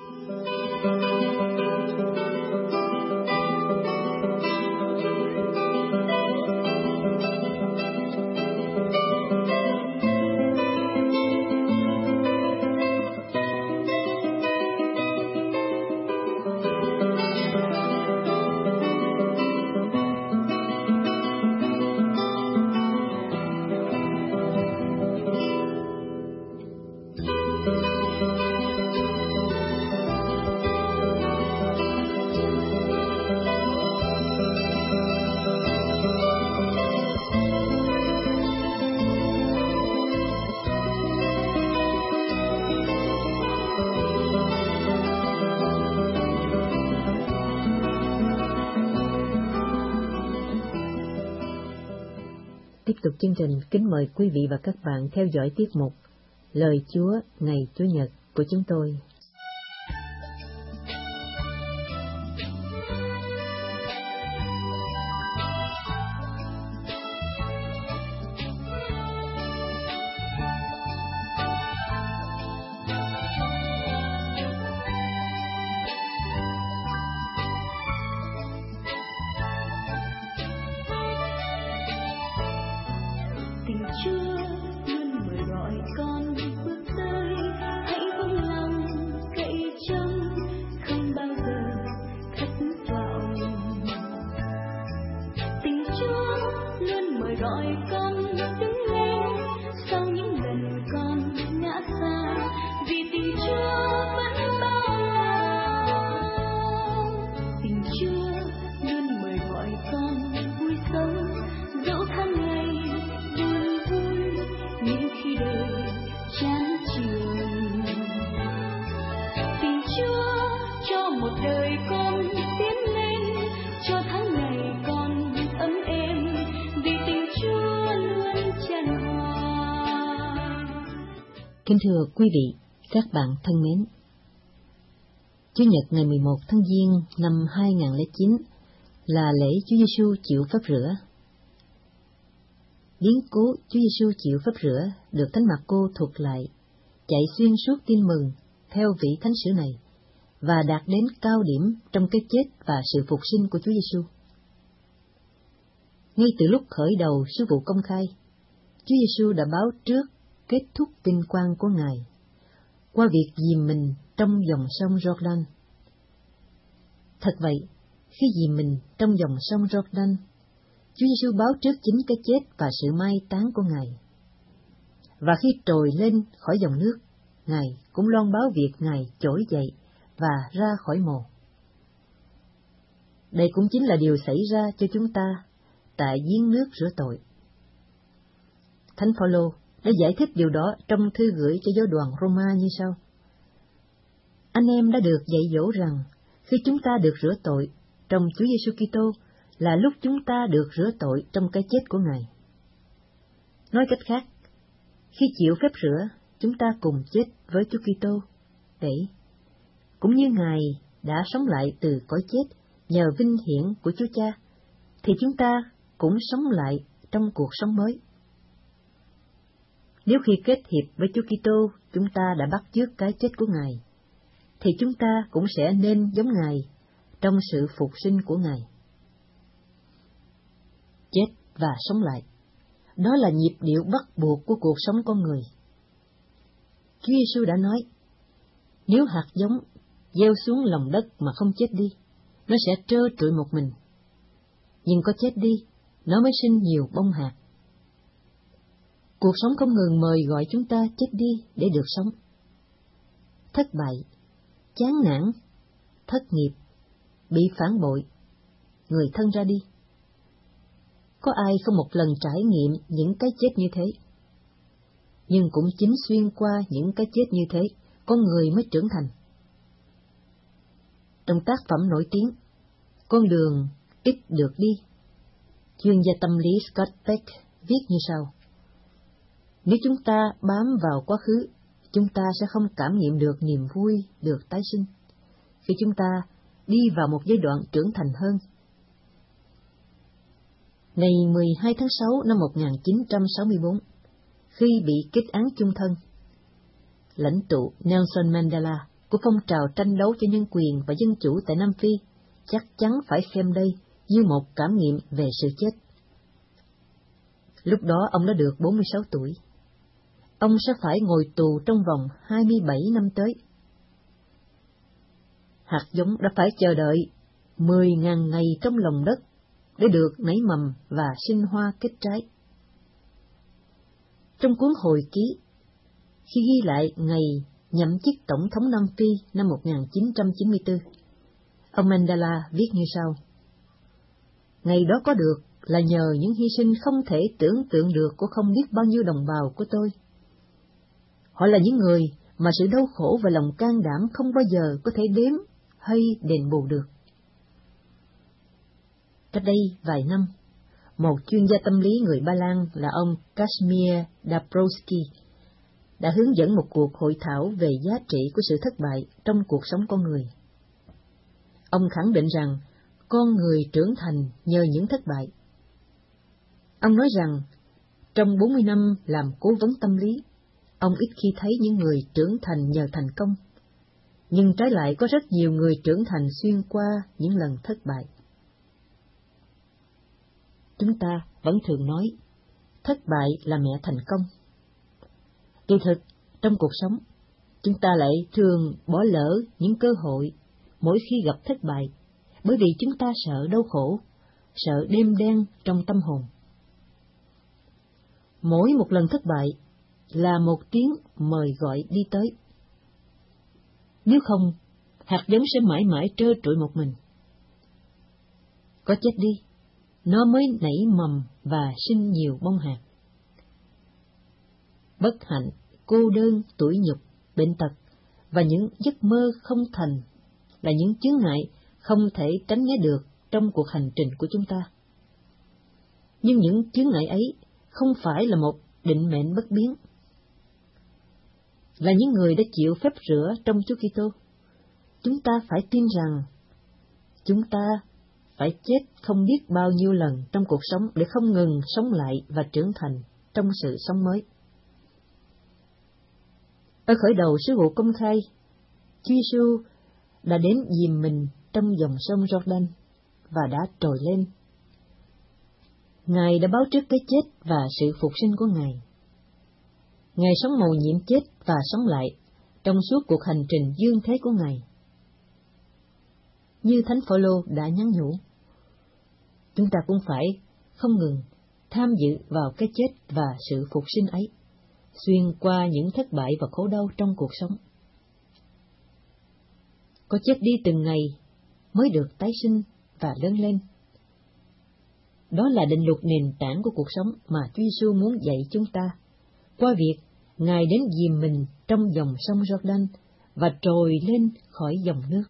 Speaker 2: Tiếp tục chương trình, kính mời quý vị và các bạn theo dõi tiết mục Lời Chúa ngày Chủ nhật của chúng tôi. Kính thưa quý vị, các bạn thân mến, Chủ nhật ngày mười một tháng Giêng năm hai nghìn không trăm lẻ chín là lễ Chúa Giêsu chịu pháp rửa. Biến cố Chúa Giêsu chịu pháp rửa được Thánh Mạc-cô thuật lại, chạy xuyên suốt tin mừng theo vị thánh sử này và đạt đến cao điểm trong cái chết và sự phục sinh của Chúa Giêsu. Ngay từ lúc khởi đầu sứ vụ công khai, Chúa Giêsu đã báo trước kết thúc vinh quang của Ngài qua việc dìm mình trong dòng sông Jordan. Thật vậy, khi dìm mình trong dòng sông Jordan, Chúa Giêsu báo trước chính cái chết và sự mai táng của Ngài. Và khi trồi lên khỏi dòng nước, Ngài cũng loan báo việc Ngài trỗi dậy và ra khỏi mồ. Đây cũng chính là điều xảy ra cho chúng ta tại giếng nước rửa tội. Thánh Phaolô đã giải thích điều đó trong thư gửi cho giáo đoàn Roma như sau: Anh em đã được dạy dỗ rằng khi chúng ta được rửa tội trong Chúa Giêsu Kitô là lúc chúng ta được rửa tội trong cái chết của Ngài. Nói cách khác, khi chịu phép rửa, chúng ta cùng chết với Chúa Kitô để, cũng như Ngài đã sống lại từ cõi chết nhờ vinh hiển của Chúa Cha, thì chúng ta cũng sống lại trong cuộc sống mới. Nếu khi kết hiệp với Chúa Kitô chúng ta đã bắt chước cái chết của Ngài, thì chúng ta cũng sẽ nên giống Ngài trong sự phục sinh của Ngài. Chết và sống lại, đó là nhịp điệu bắt buộc của cuộc sống con người. Chúa Giêsu đã nói, nếu hạt giống gieo xuống lòng đất mà không chết đi, nó sẽ trơ trụi một mình. Nhưng có chết đi, nó mới sinh nhiều bông hạt. Cuộc sống không ngừng mời gọi chúng ta chết đi để được sống. Thất bại, chán nản, thất nghiệp, bị phản bội, người thân ra đi. Có ai không một lần trải nghiệm những cái chết như thế?
Speaker 1: nhưng cũng chính xuyên qua những cái chết như thế, con người mới trưởng thành. Trong tác phẩm nổi tiếng Con đường ít được đi, chuyên gia tâm lý Scott Peck viết như sau: nếu chúng ta bám vào quá khứ, chúng ta sẽ không cảm nghiệm được niềm vui được tái sinh khi chúng ta đi vào một giai đoạn trưởng thành hơn. Ngày mười hai tháng sáu năm một nghìn chín trăm sáu mươi tư, khi bị kết án chung thân, lãnh tụ Nelson Mandela của phong trào tranh đấu cho nhân quyền và dân chủ tại Nam Phi chắc chắn phải xem đây như một cảm nghiệm về sự chết. Lúc đó ông đã được bốn mươi sáu tuổi. Ông sẽ phải ngồi tù trong vòng hai mươi bảy năm tới. Hạt giống đã phải chờ đợi mười nghìn ngày trong lòng đất để được nảy mầm và sinh hoa kết trái. Trong cuốn hồi ký, khi ghi lại ngày nhậm chức Tổng thống Nam Phi năm một nghìn chín trăm chín mươi tư, ông Mandela viết như sau: ngày đó có được là nhờ những hy sinh không thể tưởng tượng được của không biết bao nhiêu đồng bào của tôi. Họ là những người mà sự đau khổ và lòng can đảm không bao giờ có thể đếm hay đền bù được. Cách đây vài năm, một chuyên gia tâm lý người Ba Lan là ông Kazimierz Dabrowski đã hướng dẫn một cuộc hội thảo về giá trị của sự thất bại trong cuộc sống con người. Ông khẳng định rằng con người trưởng thành nhờ những thất bại. Ông nói rằng trong bốn mươi năm làm cố vấn tâm lý, ông ít khi thấy những người trưởng thành nhờ thành công, nhưng trái lại có rất nhiều người trưởng thành xuyên qua những lần thất bại. Chúng ta vẫn thường nói, thất bại là mẹ thành công. Kỳ thực, trong cuộc sống, chúng ta lại thường bỏ lỡ những cơ hội mỗi khi gặp thất bại, bởi vì chúng ta sợ đau khổ, sợ đêm đen trong tâm hồn. Mỗi một lần thất bại là một tiếng mời gọi đi tới. Nếu không, hạt giống sẽ mãi mãi trơ trụi một mình. Có chết đi, nó mới nảy mầm và sinh nhiều bông hạt. Bất hạnh, cô đơn, tủi nhục, bệnh tật và những giấc mơ không thành là những chướng ngại không thể tránh né được trong cuộc hành trình của chúng ta. Nhưng những chướng ngại ấy không phải là một định mệnh bất biến. Là những người đã chịu phép rửa trong Chúa Kitô, chúng ta phải tin rằng chúng ta phải chết không biết bao nhiêu lần trong cuộc sống để không ngừng sống lại và trưởng thành trong sự sống mới. Ở khởi đầu sứ vụ công khai, Chúa Giêsu đã đến dìm mình trong dòng sông Jordan và đã trồi lên. Ngài đã báo trước cái chết và sự phục sinh của Ngài. Ngài sống mầu nhiệm chết và sống lại trong suốt cuộc hành trình dương thế của Ngài. Như Thánh Phaolô đã nhắn nhủ, chúng ta cũng phải không ngừng tham dự vào cái chết và sự phục sinh ấy, xuyên qua những thất bại và khổ đau trong cuộc sống. Có chết đi từng ngày mới được tái sinh và lớn lên. Đó là định luật nền tảng của cuộc sống mà Chúa Giêsu muốn dạy chúng ta, qua việc Ngài đến dìm mình trong dòng sông Jordan và trồi lên khỏi dòng nước.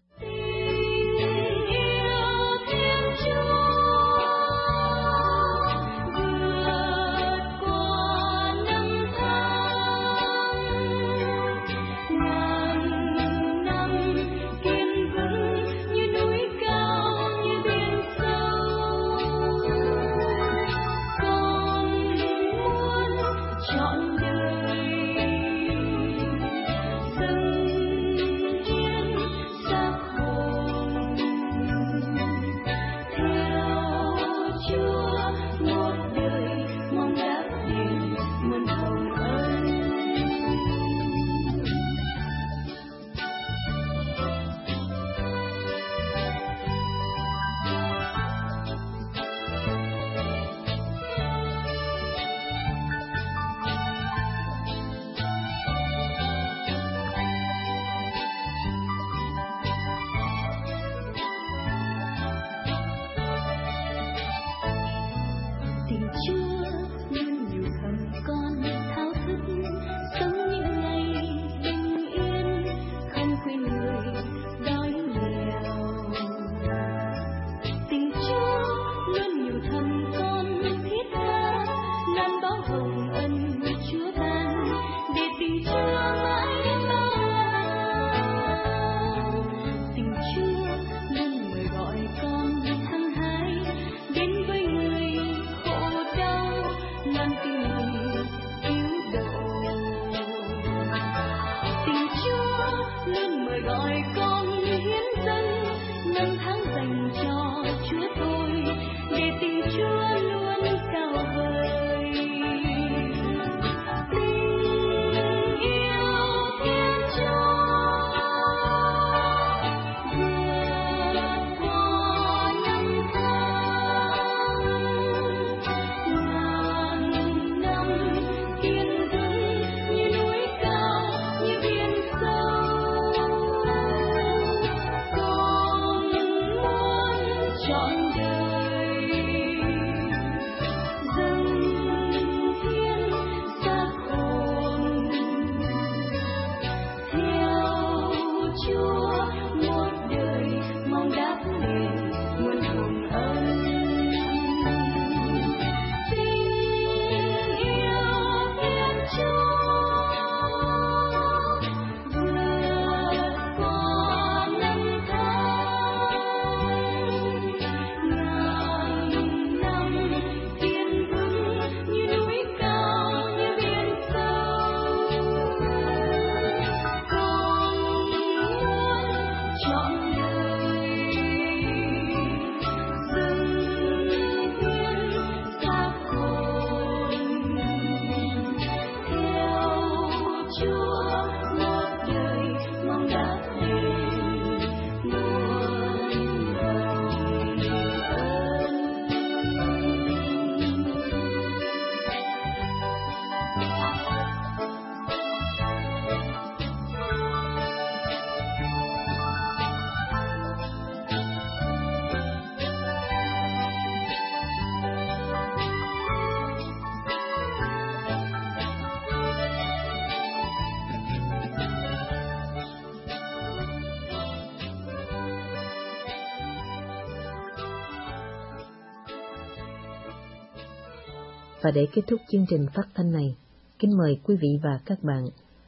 Speaker 2: Và để kết thúc chương trình phát thanh này, kính mời quý vị và các bạn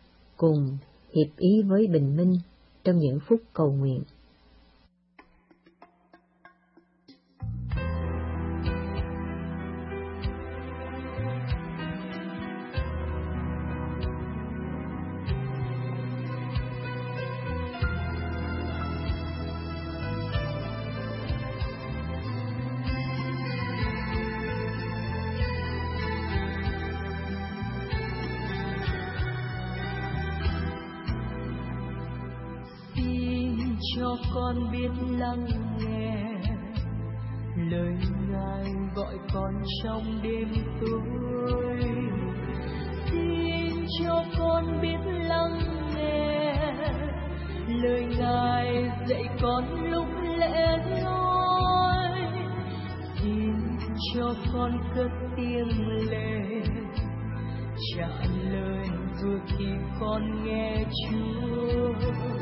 Speaker 2: cùng hiệp ý với Bình Minh trong những phút cầu nguyện.
Speaker 4: Cho con biết lắng nghe lời Ngài gọi con trong đêm tối. Xin cho con biết lắng nghe lời Ngài dạy con lúc lẽ loi. Xin cho con cất tiếng lên trả lời vừa khi con nghe Chúa.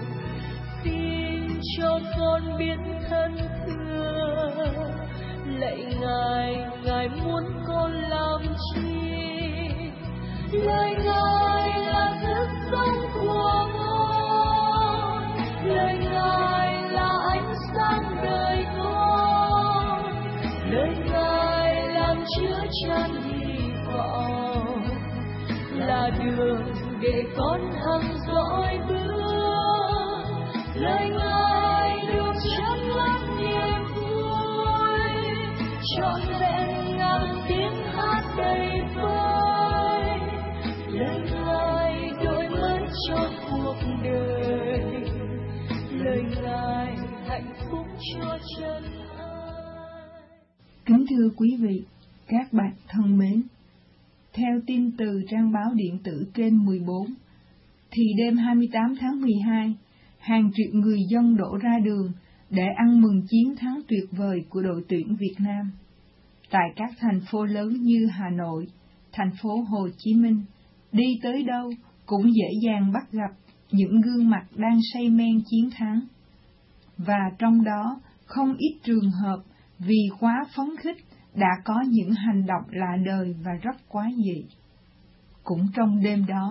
Speaker 4: Xin cho con biết thân thương, lạy Ngài, Ngài muốn con làm chi? Lời Ngài là sức sống của con, lời Ngài là ánh sáng đời con, lời Ngài làm chứa chan hy vọng, là đường để con hằng dõi bước. Lời Ngài được chắn lấp niềm vui, trọn vẹn ngàn tiếng hát đầy vơi. Lời Ngài đổi mới cho cuộc đời, lời Ngài hạnh phúc cho chân ai.
Speaker 3: Kính thưa quý vị, các bạn thân mến, theo tin từ trang báo điện tử kênh mười bốn, thì đêm hai mươi tám tháng mười hai, hàng triệu người dân đổ ra đường để ăn mừng chiến thắng tuyệt vời của đội tuyển Việt Nam. Tại các thành phố lớn như Hà Nội, thành phố Hồ Chí Minh, đi tới đâu cũng dễ dàng bắt gặp những gương mặt đang say men chiến thắng. Và trong đó không ít trường hợp vì quá phấn khích đã có những hành động lạ đời và rất quá dị. Cũng trong đêm đó,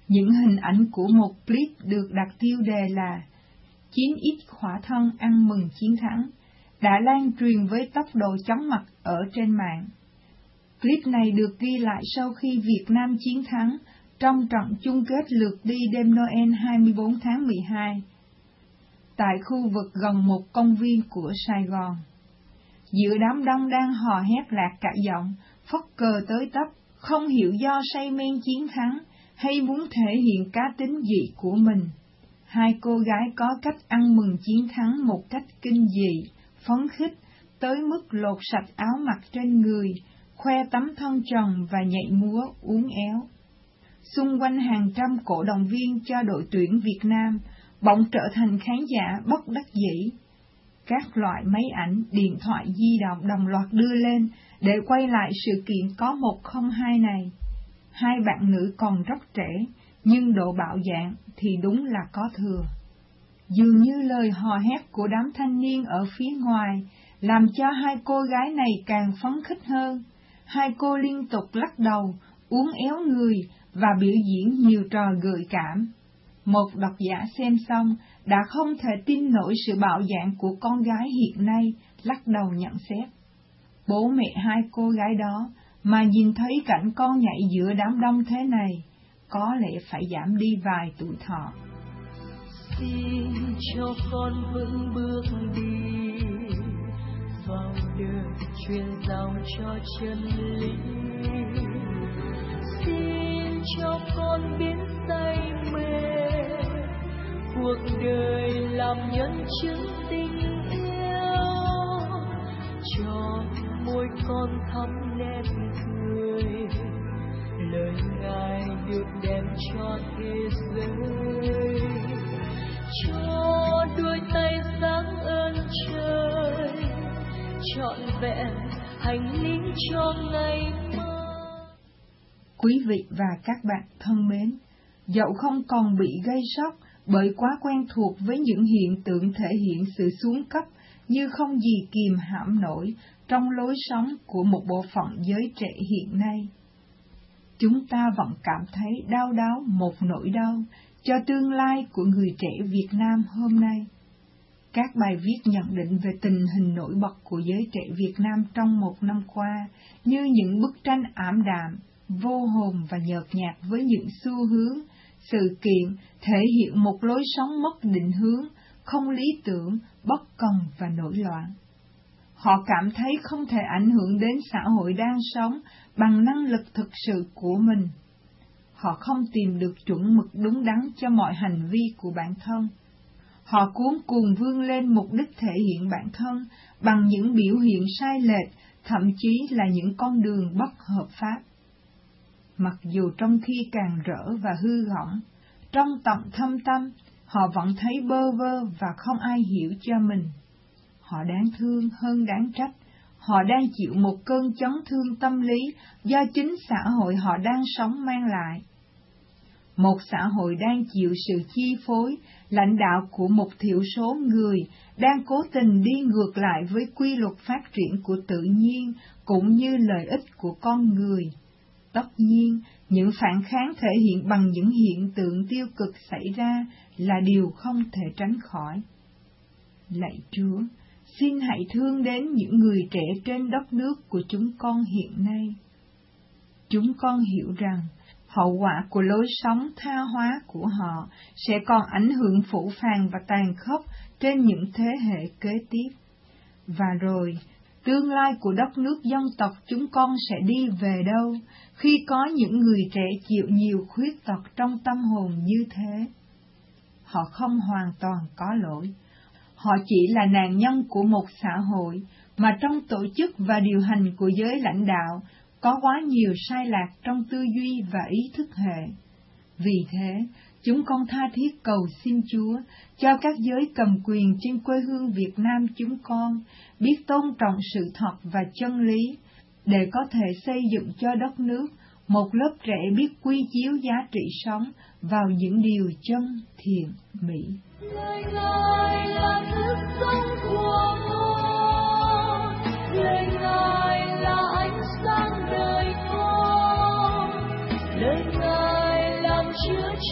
Speaker 3: Những hình ảnh của một clip được đặt tiêu đề là chín x khỏa thân ăn mừng chiến thắng đã lan truyền với tốc độ chóng mặt ở trên mạng. Clip này được ghi lại sau khi Việt Nam chiến thắng trong trận chung kết lượt đi đêm Noel hai mươi bốn tháng mười hai tại khu vực gần một công viên của Sài Gòn. Giữa đám đông đang hò hét lạc cả giọng, phất cờ tới tấp, không hiểu do say men chiến thắng hay muốn thể hiện cá tính dị của mình. Hai cô gái có cách ăn mừng chiến thắng một cách kinh dị, phấn khích, tới mức lột sạch áo mặc trên người, khoe tấm thân trần và nhảy múa uốn éo. Xung quanh hàng trăm cổ động viên cho đội tuyển Việt Nam bỗng trở thành khán giả bất đắc dĩ. Các loại máy ảnh, điện thoại di động đồng loạt đưa lên để quay lại sự kiện có một không hai này. Hai bạn nữ còn rất trẻ, nhưng độ bạo dạn thì đúng là có thừa. Dường như lời hò hét của đám thanh niên ở phía ngoài làm cho hai cô gái này càng phấn khích hơn. Hai cô liên tục lắc đầu, uốn éo người và biểu diễn nhiều trò gợi cảm. Một độc giả xem xong đã không thể tin nổi sự bạo dạn của con gái hiện nay, lắc đầu nhận xét. Bố mẹ hai cô gái đó mà nhìn thấy cảnh con nhảy giữa đám đông thế này, có lẽ phải giảm đi vài tuổi thọ.
Speaker 4: Xin cho con vững bước đi vào đời truyền giao cho chân lý. Xin cho con biết say mê cuộc đời làm nhân chứng tình yêu, cho môi con thắm nét cười, lời Ngài được đem cho thế giới, cho đôi tay sáng ơn trời trọn vẹn hành linh cho ngày mai.
Speaker 3: Quý vị và các bạn thân mến, dẫu không còn bị gây sốc bởi quá quen thuộc với những hiện tượng thể hiện sự xuống cấp như không gì kìm hãm nổi trong lối sống của một bộ phận giới trẻ hiện nay, chúng ta vẫn cảm thấy đau đáu một nỗi đau cho tương lai của người trẻ Việt Nam hôm nay. Các bài viết nhận định về tình hình nổi bật của giới trẻ Việt Nam trong một năm qua như những bức tranh ảm đạm, vô hồn và nhợt nhạt với những xu hướng, sự kiện thể hiện một lối sống mất định hướng, không lý tưởng, bất cần và nổi loạn. Họ cảm thấy không thể ảnh hưởng đến xã hội đang sống bằng năng lực thực sự của mình. Họ không tìm được chuẩn mực đúng đắn cho mọi hành vi của bản thân. Họ cuống cuồng vươn lên mục đích thể hiện bản thân bằng những biểu hiện sai lệch, thậm chí là những con đường bất hợp pháp. Mặc dù trong khi càng rỡ và hư hỏng, trong tận thâm tâm, họ vẫn thấy bơ vơ và không ai hiểu cho mình. Họ đáng thương hơn đáng trách, họ đang chịu một cơn chấn thương tâm lý do chính xã hội họ đang sống mang lại. Một xã hội đang chịu sự chi phối, lãnh đạo của một thiểu số người đang cố tình đi ngược lại với quy luật phát triển của tự nhiên cũng như lợi ích của con người. Tất nhiên, những phản kháng thể hiện bằng những hiện tượng tiêu cực xảy ra là điều không thể tránh khỏi. Lạy Chúa, xin hãy thương đến những người trẻ trên đất nước của chúng con hiện nay. Chúng con hiểu rằng hậu quả của lối sống tha hóa của họ sẽ còn ảnh hưởng phũ phàng và tàn khốc trên những thế hệ kế tiếp. Và rồi, tương lai của đất nước dân tộc chúng con sẽ đi về đâu khi có những người trẻ chịu nhiều khuyết tật trong tâm hồn như thế? Họ không hoàn toàn có lỗi. Họ chỉ là nạn nhân của một xã hội mà trong tổ chức và điều hành của giới lãnh đạo có quá nhiều sai lạc trong tư duy và ý thức hệ. Vì thế, chúng con tha thiết cầu xin Chúa cho các giới cầm quyền trên quê hương Việt Nam chúng con biết tôn trọng sự thật và chân lý, để có thể xây dựng cho đất nước một lớp trẻ biết quy chiếu giá trị sống vào những điều chân, thiện, mỹ.
Speaker 4: Lời Ngài là thức sống của con, lời Ngài là ánh sáng đời con, lời Ngài làm chứa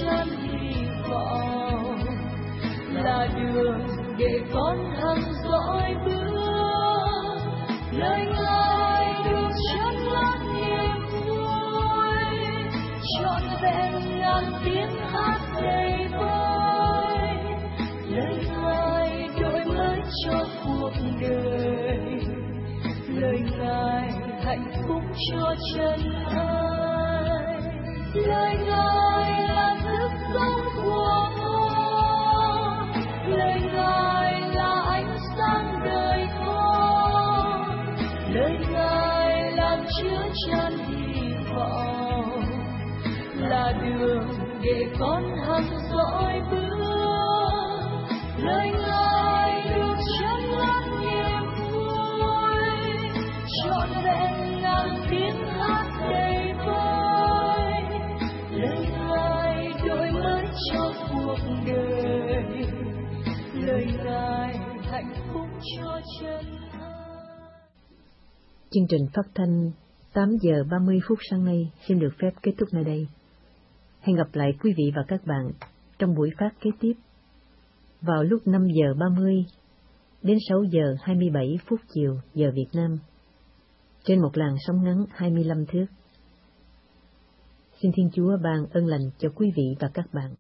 Speaker 4: vọng, là đường để con hằng dõi bước. Lời Ngài được chân lắng niềm vui, trọn vẹn ngàn tiếng hát đầy vơi. Lời Ngài đổi mới cho cuộc đời, lời Ngài hạnh phúc cho chân ai. Lời Ngài là sức sống của con, lời Ngài là ánh sáng đời con, lời Ngài làm chứa chan hy vọng, là đường để con hằng dõi bước. Lời Ngài được chân lắng niềm vui, trọn vẹn ngàn tiếng hát đầy vơi. Lời Ngài đổi mới cho cuộc đời, lời Ngài hạnh phúc cho chân ai.
Speaker 2: Chương trình phát thanh tám giờ ba mươi phút sáng nay xin được phép kết thúc nơi đây. Hẹn gặp lại quý vị và các bạn trong buổi phát kế tiếp vào lúc năm giờ ba mươi đến sáu giờ hai mươi bảy phút chiều giờ Việt Nam trên một làn sóng ngắn hai mươi lăm thước. Xin Thiên Chúa ban ơn lành cho quý vị và các bạn.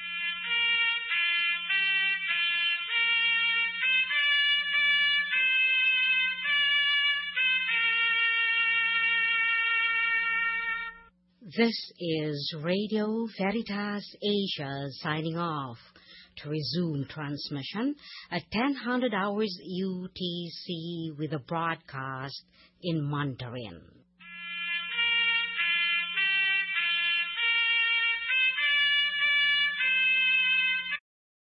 Speaker 5: This is Radio Veritas Asia signing off. To resume transmission at ten hundred hours U T C with a broadcast in Mandarin.